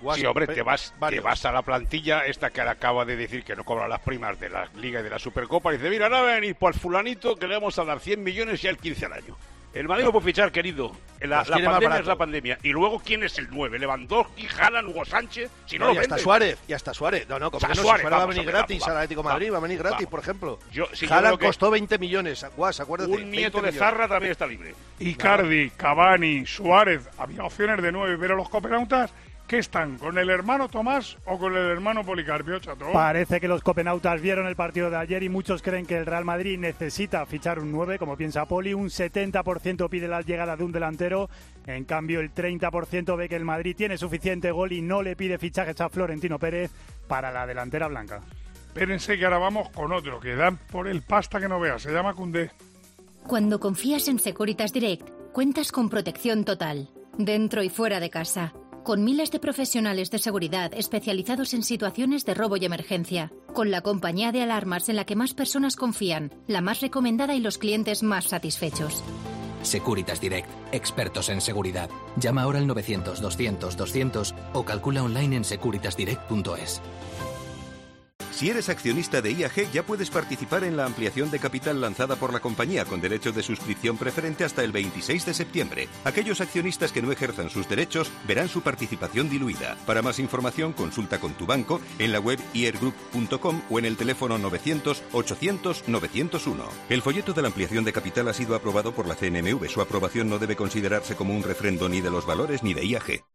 Speaker 16: Guas,
Speaker 6: sí, hombre,
Speaker 16: pe-
Speaker 6: te vas,
Speaker 16: varios.
Speaker 6: te vas a la plantilla esta que acaba de decir que no cobra las primas de la Liga y de la Supercopa y dice, mira, ahora va a venir por el fulanito que le vamos a dar cien millones y a él quince al año. El Madrid lo puede fichar, querido. La,
Speaker 16: Los
Speaker 6: la
Speaker 16: quiere más
Speaker 6: pandemia
Speaker 16: barato.
Speaker 6: es la pandemia. Y luego, ¿quién es el nueve? Lewandowski, Haaland, Hugo Sánchez. Si no,
Speaker 16: No,
Speaker 6: lo
Speaker 16: y hasta
Speaker 6: venden.
Speaker 16: Suárez, y hasta Suárez. No, no, como
Speaker 6: O sea,
Speaker 16: que no,
Speaker 6: Suárez,
Speaker 16: si Suárez va a
Speaker 6: vamos,
Speaker 16: venir
Speaker 6: hombre,
Speaker 16: gratis
Speaker 6: vamos,
Speaker 16: al Atlético de
Speaker 6: vamos,
Speaker 16: Madrid, va a venir gratis,
Speaker 6: vamos.
Speaker 16: por ejemplo.
Speaker 6: Yo, sí, yo
Speaker 16: Haaland
Speaker 6: creo que
Speaker 16: costó veinte millones, Guas, acuérdate.
Speaker 6: un nieto de
Speaker 16: veinte
Speaker 6: Zarra también está libre.
Speaker 21: Icardi, Cavani, Suárez, había opciones de nueve, pero los copenautas, ¿qué están? ¿Con el hermano Tomás o con el hermano Policarpio, Chato?
Speaker 17: Parece que los copenautas vieron el partido de ayer y muchos creen que el Real Madrid necesita fichar un nueve, como piensa Poli. Un setenta por ciento pide la llegada de un delantero. En cambio, el treinta por ciento ve que el Madrid tiene suficiente gol y no le pide fichajes a Florentino Pérez para la delantera blanca.
Speaker 21: Espérense que ahora vamos con otro, que dan por el pasta que no veas. Se llama Koundé.
Speaker 18: Cuando confías en Securitas Direct, cuentas con protección total, dentro y fuera de casa, con miles de profesionales de seguridad especializados en situaciones de robo y emergencia, con la compañía de alarmas en la que más personas confían, la más recomendada y los clientes más satisfechos.
Speaker 25: Securitas Direct, expertos en seguridad. Llama ahora al novecientos, doscientos, doscientos o calcula online en securitas direct punto es.
Speaker 19: Si eres accionista de I A G, ya puedes participar en la ampliación de capital lanzada por la compañía con derecho de suscripción preferente hasta el veintiséis de septiembre. Aquellos accionistas que no ejerzan sus derechos verán su participación diluida. Para más información, consulta con tu banco en la web i e r group punto com o en el teléfono novecientos, ochocientos, novecientos uno. El folleto de la ampliación de capital ha sido aprobado por la C N M V. Su aprobación no debe considerarse como un refrendo ni de los valores ni de I A G.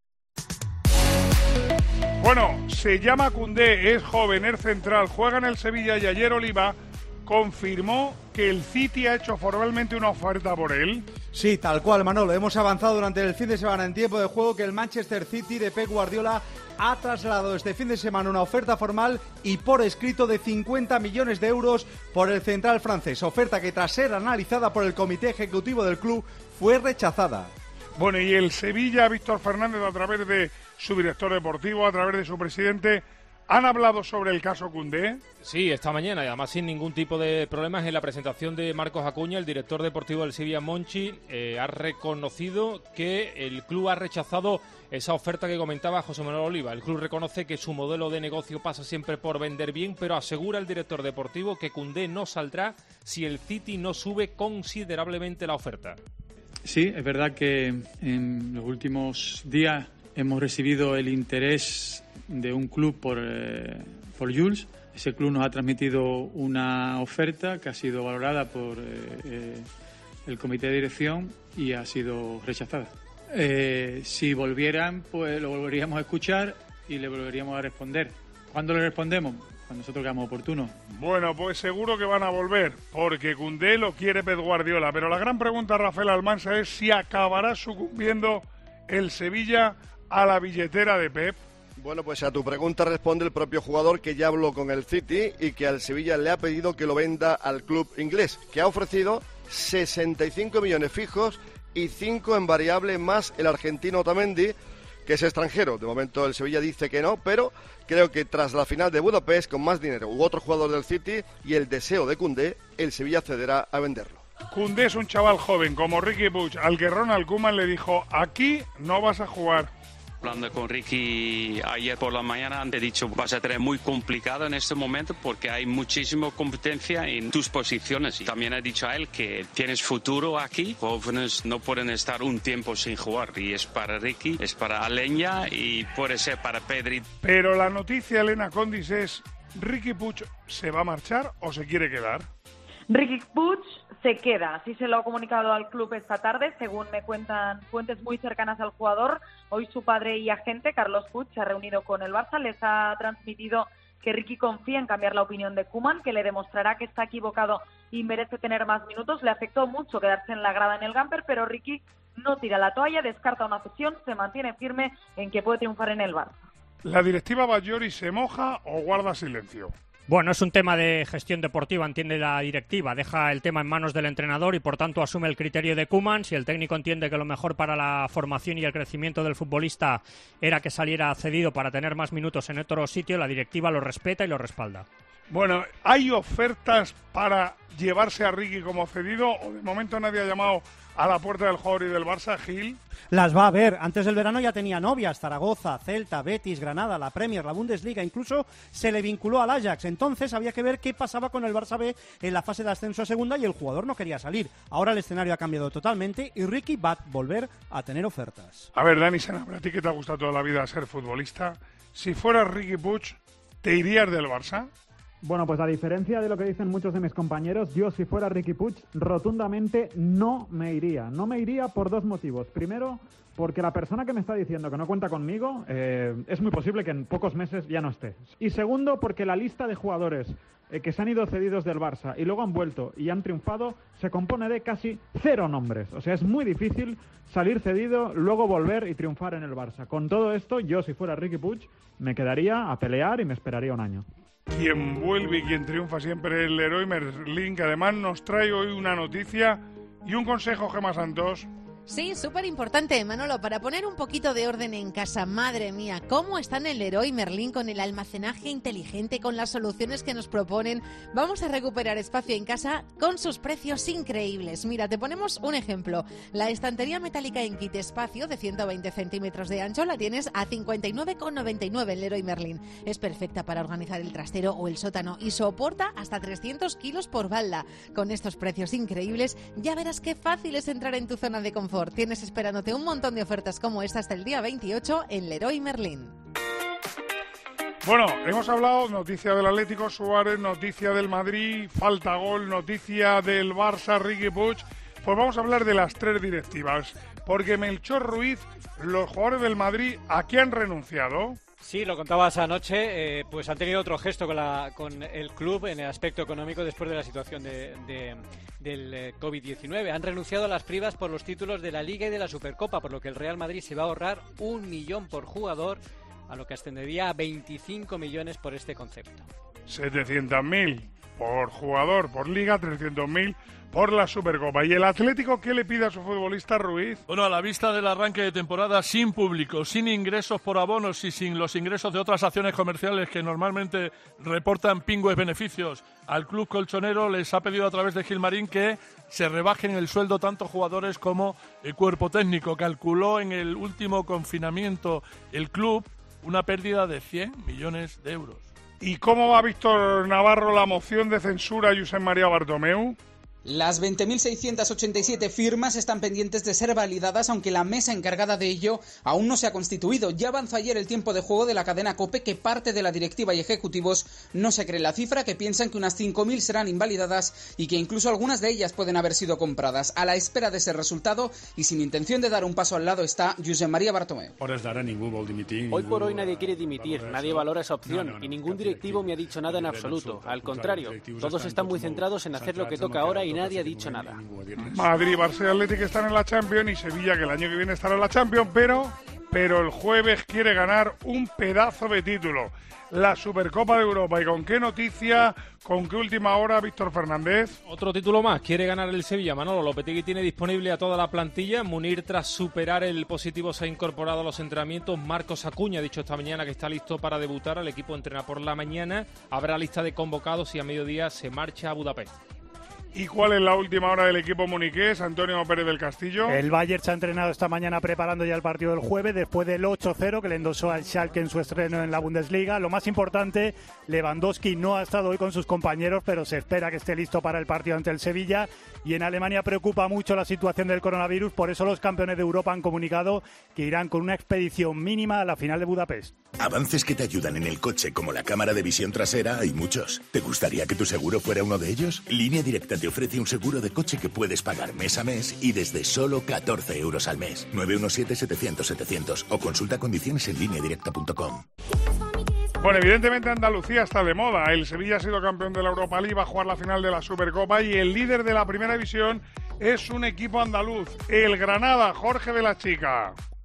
Speaker 21: Bueno, se llama Koundé, es joven, es central, juega en el Sevilla y ayer Oliva confirmó que el City ha hecho formalmente una oferta por él.
Speaker 20: Sí, tal cual, Manolo. Hemos avanzado durante el fin de semana en tiempo de juego que el Manchester City de Pep Guardiola ha trasladado este fin de semana una oferta formal y por escrito de cincuenta millones de euros por el central francés. Oferta que tras ser analizada por el comité ejecutivo del club fue rechazada.
Speaker 21: Bueno, y el Sevilla, Víctor Fernández, a través de su director deportivo, a través de su presidente, ¿han hablado sobre el caso Koundé?
Speaker 22: Sí, esta mañana, y además sin ningún tipo de problemas, en la presentación de Marcos Acuña, el director deportivo del Sevilla, Monchi, eh, ha reconocido que el club ha rechazado esa oferta que comentaba José Manuel Oliva. El club reconoce que su modelo de negocio pasa siempre por vender bien, pero asegura el director deportivo que Koundé no saldrá si el City no sube considerablemente la oferta.
Speaker 23: Sí, es verdad que en los últimos días hemos recibido el interés de un club por, eh, por Jules. Ese club nos ha transmitido una oferta que ha sido valorada por eh, eh, el comité de dirección y ha sido rechazada. Eh, si volvieran, pues lo volveríamos a escuchar y le volveríamos a responder. ¿Cuándo le respondemos? Cuando nosotros creamos oportuno.
Speaker 21: Bueno, pues seguro que van a volver, porque Koundé lo quiere Pep Guardiola. Pero la gran pregunta, Rafael Almansa, es si acabará sucumbiendo el Sevilla a la billetera de Pep.
Speaker 28: Bueno, pues a tu pregunta responde el propio jugador que ya habló con el City y que al Sevilla le ha pedido que lo venda al club inglés, que ha ofrecido sesenta y cinco millones fijos y cinco en variable más el argentino Otamendi, que es extranjero. De momento el Sevilla dice que no, pero creo que tras la final de Budapest, con más dinero u otro jugador del City y el deseo de Koundé, el Sevilla cederá a venderlo.
Speaker 21: Koundé es un chaval joven como Ricky Puig, al que Ronald Koeman le dijo, aquí no vas a jugar.
Speaker 29: Hablando con Ricky ayer por la mañana, han dicho vas a tener muy complicado en este momento porque hay muchísima competencia en tus posiciones. Y también ha dicho a él que tienes futuro aquí, jóvenes no pueden estar un tiempo sin jugar. Y es para Ricky, es para Aleña y puede ser para Pedri.
Speaker 21: Pero la noticia, Elena Condis, es ¿Ricky Puig se va a marchar o se quiere quedar?
Speaker 30: Ricky Puig se queda, así se lo ha comunicado al club esta tarde, según me cuentan fuentes muy cercanas al jugador. Hoy su padre y agente, Carlos Puig, se ha reunido con el Barça, les ha transmitido que Ricky confía en cambiar la opinión de Koeman, que le demostrará que está equivocado y merece tener más minutos. Le afectó mucho quedarse en la grada en el Gamper, pero Ricky no tira la toalla, descarta una cesión, se mantiene firme en que puede triunfar en el Barça.
Speaker 21: ¿La directiva Batllori se moja o guarda silencio?
Speaker 31: Bueno, es un tema de gestión deportiva, entiende la directiva. Deja el tema en manos del entrenador y por tanto asume el criterio de Koeman. Si el técnico entiende que lo mejor para la formación y el crecimiento del futbolista era que saliera cedido para tener más minutos en otro sitio, la directiva lo respeta y lo respalda.
Speaker 21: Bueno, ¿hay ofertas para llevarse a Riqui como cedido o de momento nadie ha llamado a la puerta del jugador y del Barça, Gil?
Speaker 1: Las va a ver. Antes del verano ya tenía novias, Zaragoza, Celta, Betis, Granada, la Premier, la Bundesliga, incluso se le vinculó al Ajax. Entonces había que ver qué pasaba con el Barça B en la fase de ascenso a segunda y el jugador no quería salir. Ahora el escenario ha cambiado totalmente y Riqui va a volver a tener ofertas.
Speaker 21: A ver, Dani Sena, ¿a ti que te ha gustado toda la vida ser futbolista? Si fueras Riqui Puig, ¿te irías del Barça?
Speaker 2: Bueno, pues a diferencia de lo que dicen muchos de mis compañeros, yo si fuera Riqui Puig, rotundamente no me iría. No me iría por dos motivos. Primero, porque la persona que me está diciendo que no cuenta conmigo, eh, es muy posible que en pocos meses ya no esté. Y segundo, porque la lista de jugadores eh, que se han ido cedidos del Barça y luego han vuelto y han triunfado, se compone de casi cero nombres. O sea, es muy difícil salir cedido, luego volver y triunfar en el Barça. Con todo esto, yo si fuera Riqui Puig, me quedaría a pelear y me esperaría un año.
Speaker 21: Quien vuelve y quien triunfa siempre el Leroy Merlin, que además nos trae hoy una noticia y un consejo, Gemma Santos.
Speaker 3: Sí, súper importante, Manolo, para poner un poquito de orden en casa. Madre mía, cómo están el Leroy Merlin con el almacenaje inteligente, con las soluciones que nos proponen. Vamos a recuperar espacio en casa con sus precios increíbles. Mira, te ponemos un ejemplo. La estantería metálica en kit espacio de ciento veinte centímetros de ancho la tienes a cincuenta y nueve con noventa y nueve en Leroy Merlin. Es perfecta para organizar el trastero o el sótano y soporta hasta trescientos kilos por balda. Con estos precios increíbles, ya verás qué fácil es entrar en tu zona de confort. Tienes esperándote un montón de ofertas como esta hasta el día veintiocho en Leroy Merlin.
Speaker 21: Bueno, hemos hablado, noticia del Atlético Suárez, noticia del Madrid, falta gol, noticia del Barça, Riqui Puig. Pues vamos a hablar de las tres directivas, porque Melchor Ruiz, los jugadores del Madrid, ¿a qué han renunciado?
Speaker 13: Sí, lo contabas anoche, eh, pues han tenido otro gesto con, la, con el club en el aspecto económico después de la situación de, de, del eh, covid diecinueve. Han renunciado a las privas por los títulos de la Liga y de la Supercopa, por lo que el Real Madrid se va a ahorrar un millón por jugador, a lo que ascendería a veinticinco millones por este concepto.
Speaker 21: setecientos mil por jugador, por liga, trescientos mil por la Supercopa. ¿Y el Atlético qué le pide a su futbolista Ruiz?
Speaker 4: Bueno, a la vista del arranque de temporada sin público, sin ingresos por abonos y sin los ingresos de otras acciones comerciales que normalmente reportan pingües beneficios al club colchonero, les ha pedido a través de Gilmarín que se rebajen el sueldo tanto jugadores como el cuerpo técnico. Calculó en el último confinamiento el club una pérdida de cien millones de euros.
Speaker 21: ¿Y cómo va Víctor Navarro la moción de censura a Josep María Bartomeu?
Speaker 5: Las veinte mil seiscientas ochenta y siete firmas están pendientes de ser validadas, aunque la mesa encargada de ello aún no se ha constituido. Ya avanzó ayer el tiempo de juego de la cadena COPE, que parte de la directiva y ejecutivos no se cree la cifra, que piensan que unas cinco mil serán invalidadas y que incluso algunas de ellas pueden haber sido compradas. A la espera de ese resultado y sin intención de dar un paso al lado está Josep María Bartomeu.
Speaker 7: Hoy por hoy nadie quiere dimitir, nadie valora esa opción y ningún directivo me ha dicho nada en absoluto. Al contrario, todos están muy centrados en hacer lo que toca ahora y nadie ha dicho nada.
Speaker 21: Madrid, Barça y Atlético están en la Champions y Sevilla, que el año que viene estará en la Champions, pero, pero el jueves quiere ganar un pedazo de título, la Supercopa de Europa. ¿Y con qué noticia, con qué última hora, Víctor Fernández?
Speaker 22: Otro título más, quiere ganar el Sevilla. Manolo Lopetegui tiene disponible a toda la plantilla. Munir, tras superar el positivo, se ha incorporado a los entrenamientos. Marcos Acuña ha dicho esta mañana que está listo para debutar. El equipo entrena por la mañana, habrá lista de convocados y a mediodía se marcha a Budapest.
Speaker 21: ¿Y cuál es la última hora del equipo muniqués, Antonio Pérez del Castillo?
Speaker 17: El Bayern se ha entrenado esta mañana preparando ya el partido del jueves, después del ocho cero que le endosó al Schalke en su estreno en la Bundesliga. Lo más importante, Lewandowski no ha estado hoy con sus compañeros, pero se espera que esté listo para el partido ante el Sevilla. Y en Alemania preocupa mucho la situación del coronavirus, por eso los campeones de Europa han comunicado que irán con una expedición mínima a la final de Budapest.
Speaker 8: Avances que te ayudan en el coche, como la cámara de visión trasera, hay muchos. ¿Te gustaría que tu seguro fuera uno de ellos? Línea Directa te ofrece un seguro de coche que puedes pagar mes a mes y desde solo catorce euros al mes. nueve uno siete, setecientos, setecientos o consulta condiciones en línea directa punto com.
Speaker 21: Bueno, evidentemente Andalucía está de moda. El Sevilla ha sido campeón de la Europa League, va a jugar la final de la Supercopa y el líder de la primera división es un equipo andaluz, el Granada, Jorge de la Chica.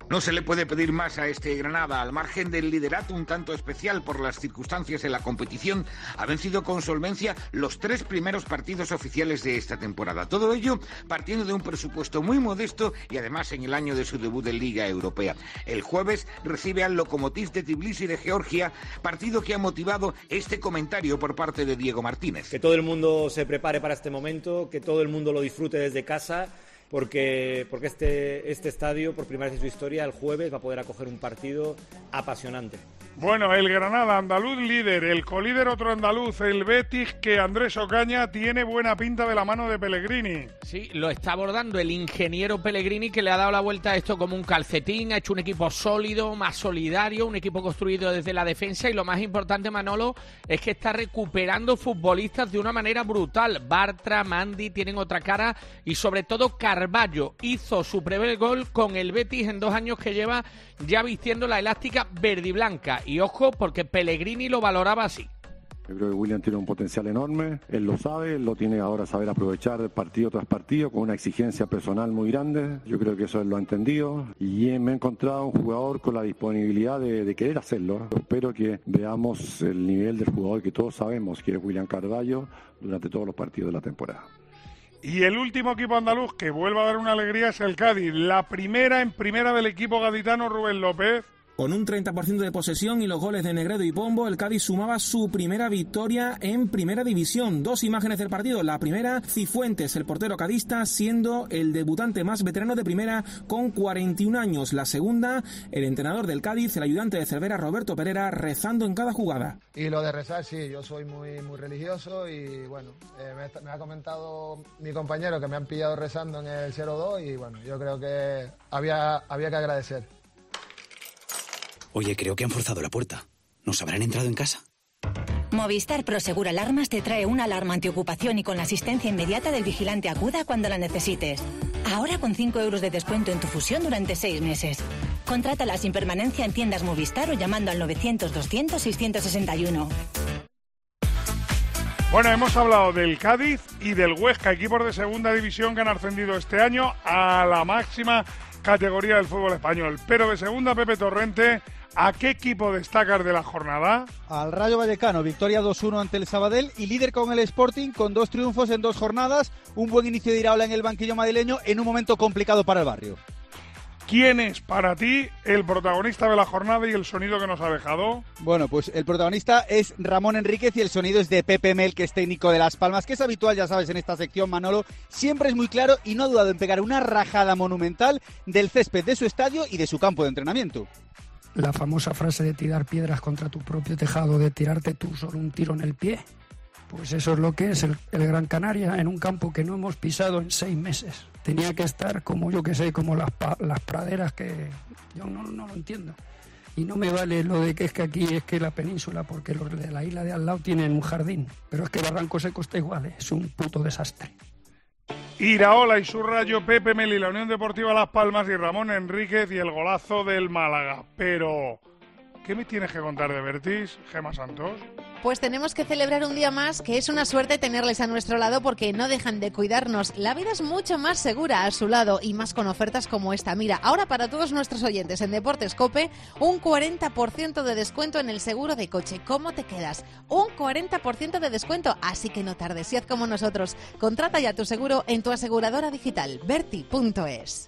Speaker 6: No se le puede pedir más a este Granada. Al margen del liderato un tanto especial por las circunstancias en la competición, ha vencido con solvencia los tres primeros partidos oficiales de esta temporada. Todo ello partiendo de un presupuesto muy modesto y además en el año de su debut en Liga Europea. El jueves recibe al Lokomotiv de Tbilisi de Georgia, partido que ha motivado este comentario por parte de Diego Martínez.
Speaker 9: Que todo el mundo se prepare para este momento, que todo el mundo lo disfrute desde casa. Porque, porque este, este estadio, por primera vez en su historia, el jueves va a poder acoger un partido apasionante.
Speaker 21: Bueno, el Granada, andaluz líder, el colíder otro andaluz, el Betis, que Andrés Ocaña tiene buena pinta de la mano de Pellegrini.
Speaker 10: Sí, lo está abordando el ingeniero Pellegrini, que le ha dado la vuelta a esto como un calcetín, ha hecho un equipo sólido, más solidario, un equipo construido desde la defensa, y lo más importante, Manolo, es que está recuperando futbolistas de una manera brutal. Bartra, Mandi tienen otra cara, y sobre todo Carballo hizo su primer gol con el Betis en dos años que lleva ya vistiendo la elástica verde y blanca. Y ojo, porque Pellegrini lo valoraba así.
Speaker 11: Yo creo que William tiene un potencial enorme, él lo sabe, él lo tiene ahora saber aprovechar partido tras partido con una exigencia personal muy grande. Yo creo que eso él lo ha entendido y me he encontrado un jugador con la disponibilidad de, de querer hacerlo. Espero que veamos el nivel del jugador que todos sabemos que es William Carballo durante todos los partidos de la temporada.
Speaker 21: Y el último equipo andaluz que vuelve a dar una alegría es el Cádiz, la primera en primera del equipo gaditano Rubén López.
Speaker 12: Con un treinta por ciento de posesión y los goles de Negredo y Pombo, el Cádiz sumaba su primera victoria en Primera División. Dos imágenes del partido. La primera, Cifuentes, el portero cadista, siendo el debutante más veterano de Primera con cuarenta y un años. La segunda, el entrenador del Cádiz, el ayudante de Cervera, Roberto Pereira, rezando en cada jugada.
Speaker 14: Y lo de rezar, sí, yo soy muy, muy religioso y bueno, eh, me, me ha comentado mi compañero que me han pillado rezando en el cero dos y bueno, yo creo que había, había que agradecer.
Speaker 15: Oye, creo que han forzado la puerta. ¿Nos habrán entrado en casa?
Speaker 16: Movistar Prosegur Alarmas te trae una alarma antiocupación y con la asistencia inmediata del vigilante aguda cuando la necesites. Ahora con cinco euros de descuento en tu fusión durante seis meses. Contrátala sin permanencia en tiendas Movistar o llamando al novecientos doscientos seiscientos sesenta y uno.
Speaker 21: Bueno, hemos hablado del Cádiz y del Huesca, equipos de segunda división que han ascendido este año a la máxima categoría del fútbol español. Pero de segunda, Pepe Torrente, ¿a qué equipo destacas de la jornada?
Speaker 24: Al Rayo Vallecano, victoria dos uno ante el Sabadell y líder con el Sporting con dos triunfos en dos jornadas, un buen inicio de Iraola en el banquillo madrileño en un momento complicado para el barrio.
Speaker 21: ¿Quién es para ti el protagonista de la jornada y el sonido que nos ha dejado?
Speaker 24: Bueno, pues el protagonista es Ramón Enríquez y el sonido es de Pepe Mel, que es técnico de Las Palmas, que es habitual, ya sabes, en esta sección, Manolo. Siempre es muy claro y no ha dudado en pegar una rajada monumental del césped de su estadio y de su campo de entrenamiento.
Speaker 26: La famosa frase de tirar piedras contra tu propio tejado, de tirarte tú solo un tiro en el pie. Pues eso es lo que es el, el Gran Canaria en un campo que no hemos pisado en seis meses. Tenía que estar como yo que sé, como las, las praderas que yo no, no lo entiendo. Y no me vale lo de que es que aquí es que la península, porque los de la isla de al lado tienen un jardín. Pero es que Barranco Seco está igual, es un puto desastre.
Speaker 21: Iraola y su Rayo, Pepe Mel y la Unión Deportiva Las Palmas y Ramón Enríquez y el golazo del Málaga. Pero, ¿qué me tienes que contar de Betis, Gemma Santos?
Speaker 3: Pues tenemos que celebrar un día más, que es una suerte tenerles a nuestro lado porque no dejan de cuidarnos. La vida es mucho más segura a su lado y más con ofertas como esta. Mira, ahora para todos nuestros oyentes en Deportes COPE, un cuarenta por ciento de descuento en el seguro de coche. ¿Cómo te quedas? Un cuarenta por ciento de descuento, así que no tardes y haz como nosotros. Contrata ya tu seguro en tu aseguradora digital, berti punto es.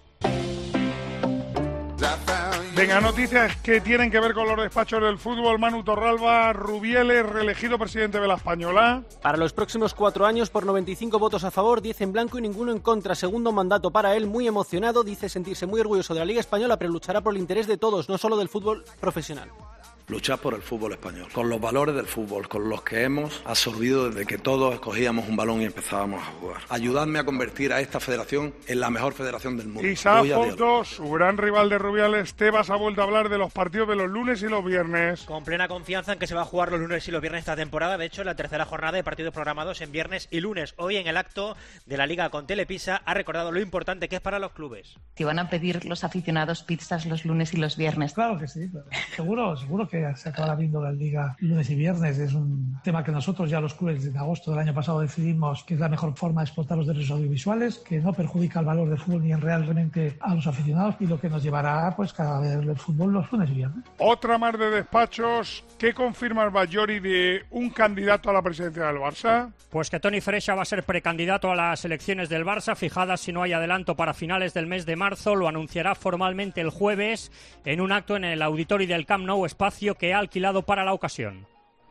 Speaker 21: Venga, noticias que tienen que ver con los despachos del fútbol. Manu Torralba, Rubiales, reelegido presidente de la Española.
Speaker 7: Para los próximos cuatro años, por noventa y cinco votos a favor, diez en blanco y ninguno en contra. Segundo mandato para él, muy emocionado, dice sentirse muy orgulloso de la Liga Española, pero luchará por el interés de todos, no solo del fútbol profesional.
Speaker 27: Luchar por el fútbol español, con los valores del fútbol, con los que hemos absorbido desde que todos escogíamos un balón y empezábamos a jugar. Ayudadme a convertir a esta federación en la mejor federación del mundo.
Speaker 21: Isaac Foto, su gran rival de Rubiales, Tebas, ha vuelto a hablar de los partidos de los lunes y los viernes.
Speaker 32: Con plena confianza en que se va a jugar los lunes y los viernes esta temporada. De hecho, la tercera jornada de partidos programados en viernes y lunes. Hoy, en el acto de la Liga con Telepisa, ha recordado lo importante que es para los clubes.
Speaker 33: Si van a pedir los aficionados pizzas los lunes y los viernes.
Speaker 34: Claro que sí, claro. seguro, seguro que
Speaker 1: que se acabará viendo la Liga lunes y viernes. Es un tema que nosotros ya los clubes en agosto del año pasado decidimos que es la mejor forma de explotar los derechos audiovisuales, que no perjudica el valor del fútbol ni en realmente a los aficionados, y lo que nos llevará pues cada vez el fútbol los lunes y viernes.
Speaker 21: Otra más de despachos. ¿Qué confirma el Bayori de un candidato a la presidencia del Barça?
Speaker 2: Pues que Toni Freixa va a ser precandidato a las elecciones del Barça, fijadas si no hay adelanto para finales del mes de marzo. Lo anunciará formalmente el jueves en un acto en el auditorio del Camp Nou, espacio que ha alquilado para la ocasión.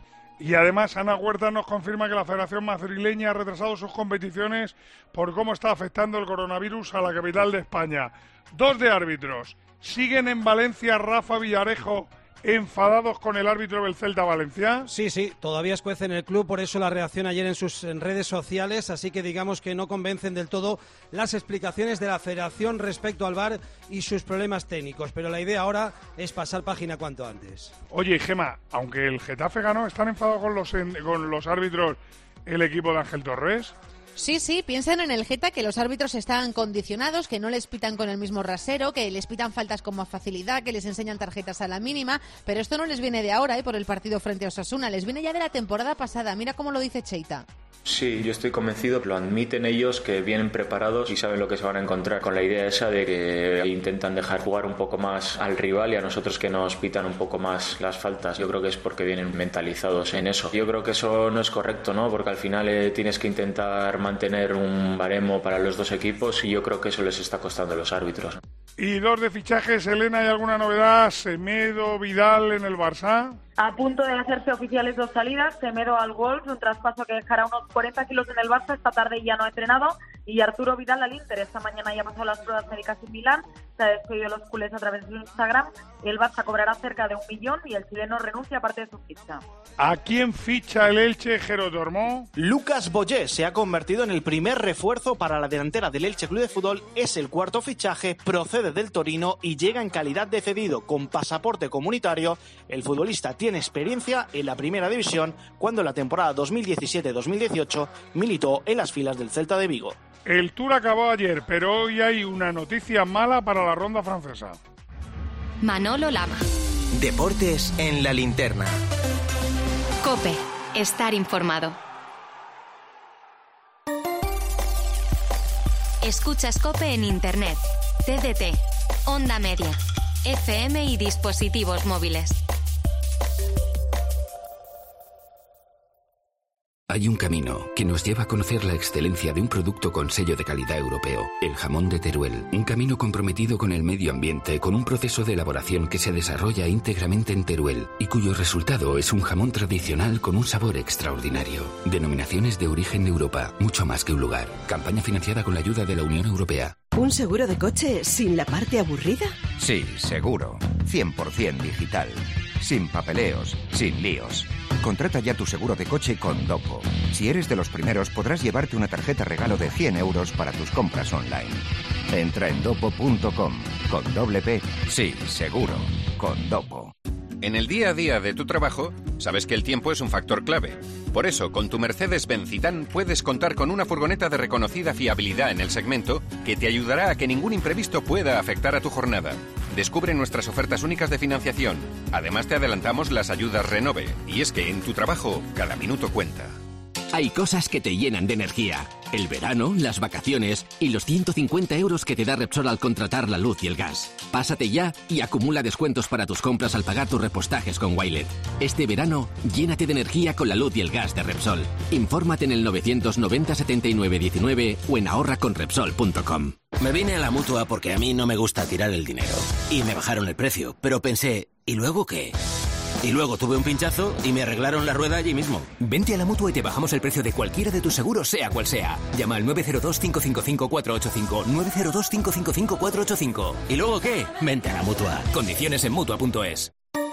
Speaker 21: Y además Ana Huerta nos confirma que la Federación Madrileña ha retrasado sus competiciones por cómo está afectando el coronavirus a la capital de España. Dos de árbitros. ¿Siguen en Valencia Rafa Villarejo enfadados con el árbitro del Celta Valencia?
Speaker 13: Sí, sí, todavía escuece en el club, por eso la reacción ayer en sus en redes sociales, así que digamos que no convencen del todo las explicaciones de la Federación respecto al V A R y sus problemas técnicos, pero la idea ahora es pasar página cuanto antes.
Speaker 21: Oye, Gema, aunque el Getafe ganó, ¿están enfadados con los, con los árbitros el equipo de Ángel Torres?
Speaker 3: Sí, sí, piensan en el Geta que los árbitros están condicionados, que no les pitan con el mismo rasero, que les pitan faltas con más facilidad, que les enseñan tarjetas a la mínima, pero esto no les viene de ahora, ¿eh? Por el partido frente a Osasuna, les viene ya de la temporada pasada. Mira cómo lo dice Cheita.
Speaker 18: Sí, yo estoy convencido, lo admiten ellos, que vienen preparados y saben lo que se van a encontrar, con la idea esa de que intentan dejar jugar un poco más al rival y a nosotros que nos pitan un poco más las faltas. Yo creo que es porque vienen mentalizados en eso. Yo creo que eso no es correcto, ¿no? Porque al final eh, tienes que intentar mantener un baremo para los dos equipos y yo creo que eso les está costando a los árbitros.
Speaker 21: Y dos de fichajes, Elena, ¿hay alguna novedad? Semedo, Vidal en el Barça.
Speaker 19: A punto de hacerse oficiales dos salidas, Semedo al Wolves, un traspaso que dejará unos cuarenta kilos en el Barça, esta tarde ya no ha entrenado, y Arturo Vidal al Inter, esta mañana ya ha pasado las pruebas médicas en Milán, se ha despedido los culés a través de su Instagram, el Barça cobrará cerca de un millón y el chileno renuncia a parte de su ficha.
Speaker 21: ¿A quién ficha el Elche, Jero Tormó?
Speaker 20: Lucas Boyé se ha convertido en el primer refuerzo para la delantera del Elche Club de Fútbol, es el cuarto fichaje, procede del Torino y llega en calidad de cedido con pasaporte comunitario. El futbolista tiene experiencia en la primera división cuando en la temporada dos mil diecisiete dos mil dieciocho militó en las filas del Celta de Vigo.
Speaker 21: El Tour acabó ayer, pero hoy hay una noticia mala para la ronda francesa.
Speaker 23: Manolo Lama.
Speaker 25: Deportes en la linterna.
Speaker 23: COPE. Estar informado. Escuchas COPE en Internet, T D T, Onda Media, F M y dispositivos móviles.
Speaker 28: Hay un camino que nos lleva a conocer la excelencia de un producto con sello de calidad europeo, el jamón de Teruel. Un camino comprometido con el medio ambiente, con un proceso de elaboración que se desarrolla íntegramente en Teruel y cuyo resultado es un jamón tradicional con un sabor extraordinario. Denominaciones de origen Europa, mucho más que un lugar. Campaña financiada con la ayuda de la Unión Europea.
Speaker 29: ¿Un seguro de coche sin la parte aburrida?
Speaker 30: Sí, seguro. cien por ciento digital. Sin papeleos, sin líos. Contrata ya tu seguro de coche con Dopo. Si eres de los primeros, podrás llevarte una tarjeta regalo de cien euros para tus compras online. Entra en dopo punto com. Con doble P. Sí, seguro. Con Dopo.
Speaker 31: En el día a día de tu trabajo, sabes que el tiempo es un factor clave. Por eso, con tu Mercedes-Benz Citan puedes contar con una furgoneta de reconocida fiabilidad en el segmento que te ayudará a que ningún imprevisto pueda afectar a tu jornada. Descubre nuestras ofertas únicas de financiación. Además, te adelantamos las ayudas Renove. Y es que en tu trabajo, cada minuto cuenta.
Speaker 33: Hay cosas que te llenan de energía. El verano, las vacaciones y los ciento cincuenta euros que te da Repsol al contratar la luz y el gas. Pásate ya y acumula descuentos para tus compras al pagar tus repostajes con Wilet. Este verano, llénate de energía con la luz y el gas de Repsol. Infórmate en el novecientos noventa setenta y nueve diecinueve o en ahorra con repsol punto com. Me vine a la Mutua porque a mí no me gusta tirar el dinero. Y me bajaron el precio, pero pensé, ¿y luego qué? Y luego tuve un pinchazo y me arreglaron la rueda allí mismo.
Speaker 25: Vente a la Mutua y te bajamos el precio de cualquiera de tus seguros, sea cual sea. Llama al nueve cero dos, cinco cinco cinco, cuatro ocho cinco, nueve cero dos, cinco cinco cinco, cuatro ocho cinco.
Speaker 33: ¿Y luego qué? Vente a la Mutua.
Speaker 25: Condiciones en Mutua punto es.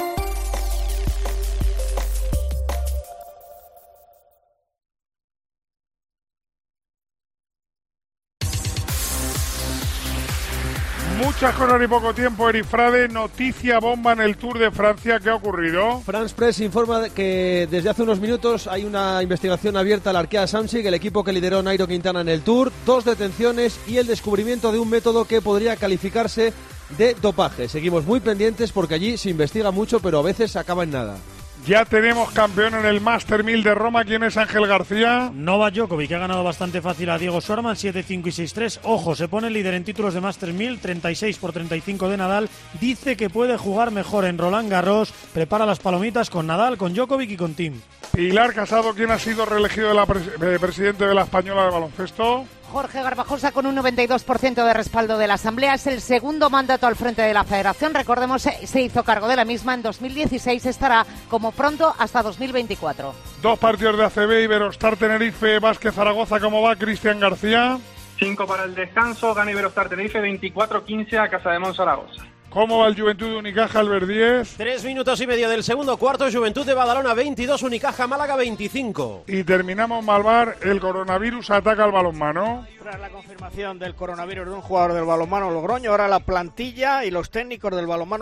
Speaker 21: Muchas cosas y poco tiempo, Eric Frade. Noticia bomba en el Tour de Francia. ¿Qué ha ocurrido?
Speaker 34: France Press informa que desde hace unos minutos hay una investigación abierta al Arkea Samsic, el equipo que lideró Nairo Quintana en el Tour. Dos detenciones y el descubrimiento de un método que podría calificarse de dopaje. Seguimos muy pendientes porque allí se investiga mucho, pero a veces acaba en nada.
Speaker 21: Ya tenemos campeón en el Master mil de Roma. ¿Quién es Ángel García?
Speaker 4: Novak Djokovic, que ha ganado bastante fácil a Diego Schwartzman, siete cinco y seis tres. Ojo, se pone líder en títulos de Master mil, treinta y seis por treinta y cinco de Nadal. Dice que puede jugar mejor en Roland Garros. Prepara las palomitas con Nadal, con Djokovic y con Tim.
Speaker 21: Pilar Casado, ¿quién ha sido reelegido de la pres- de presidente de la Española de baloncesto?
Speaker 5: Jorge Garbajosa, con un noventa y dos por ciento de respaldo de la Asamblea, es el segundo mandato al frente de la Federación. Recordemos, se hizo cargo de la misma en dos mil dieciséis, estará como pronto hasta dos mil veinticuatro.
Speaker 21: Dos partidos de A C B, Iberostar Tenerife, Vázquez Zaragoza. ¿Cómo va Cristian García?
Speaker 6: Cinco para el descanso, gana Iberostar Tenerife veinticuatro quince a Casa de Monzaragoza.
Speaker 21: ¿Cómo va el Juventud de Unicaja, Albert diez?
Speaker 8: Tres minutos y medio del segundo cuarto, Juventud de Badalona veintidós, Unicaja Málaga veinticinco.
Speaker 21: Y terminamos Malvar, el coronavirus ataca al balonmano.
Speaker 9: Tras la confirmación del coronavirus de un jugador del balonmano Logroño, ahora la plantilla y los técnicos del balonmano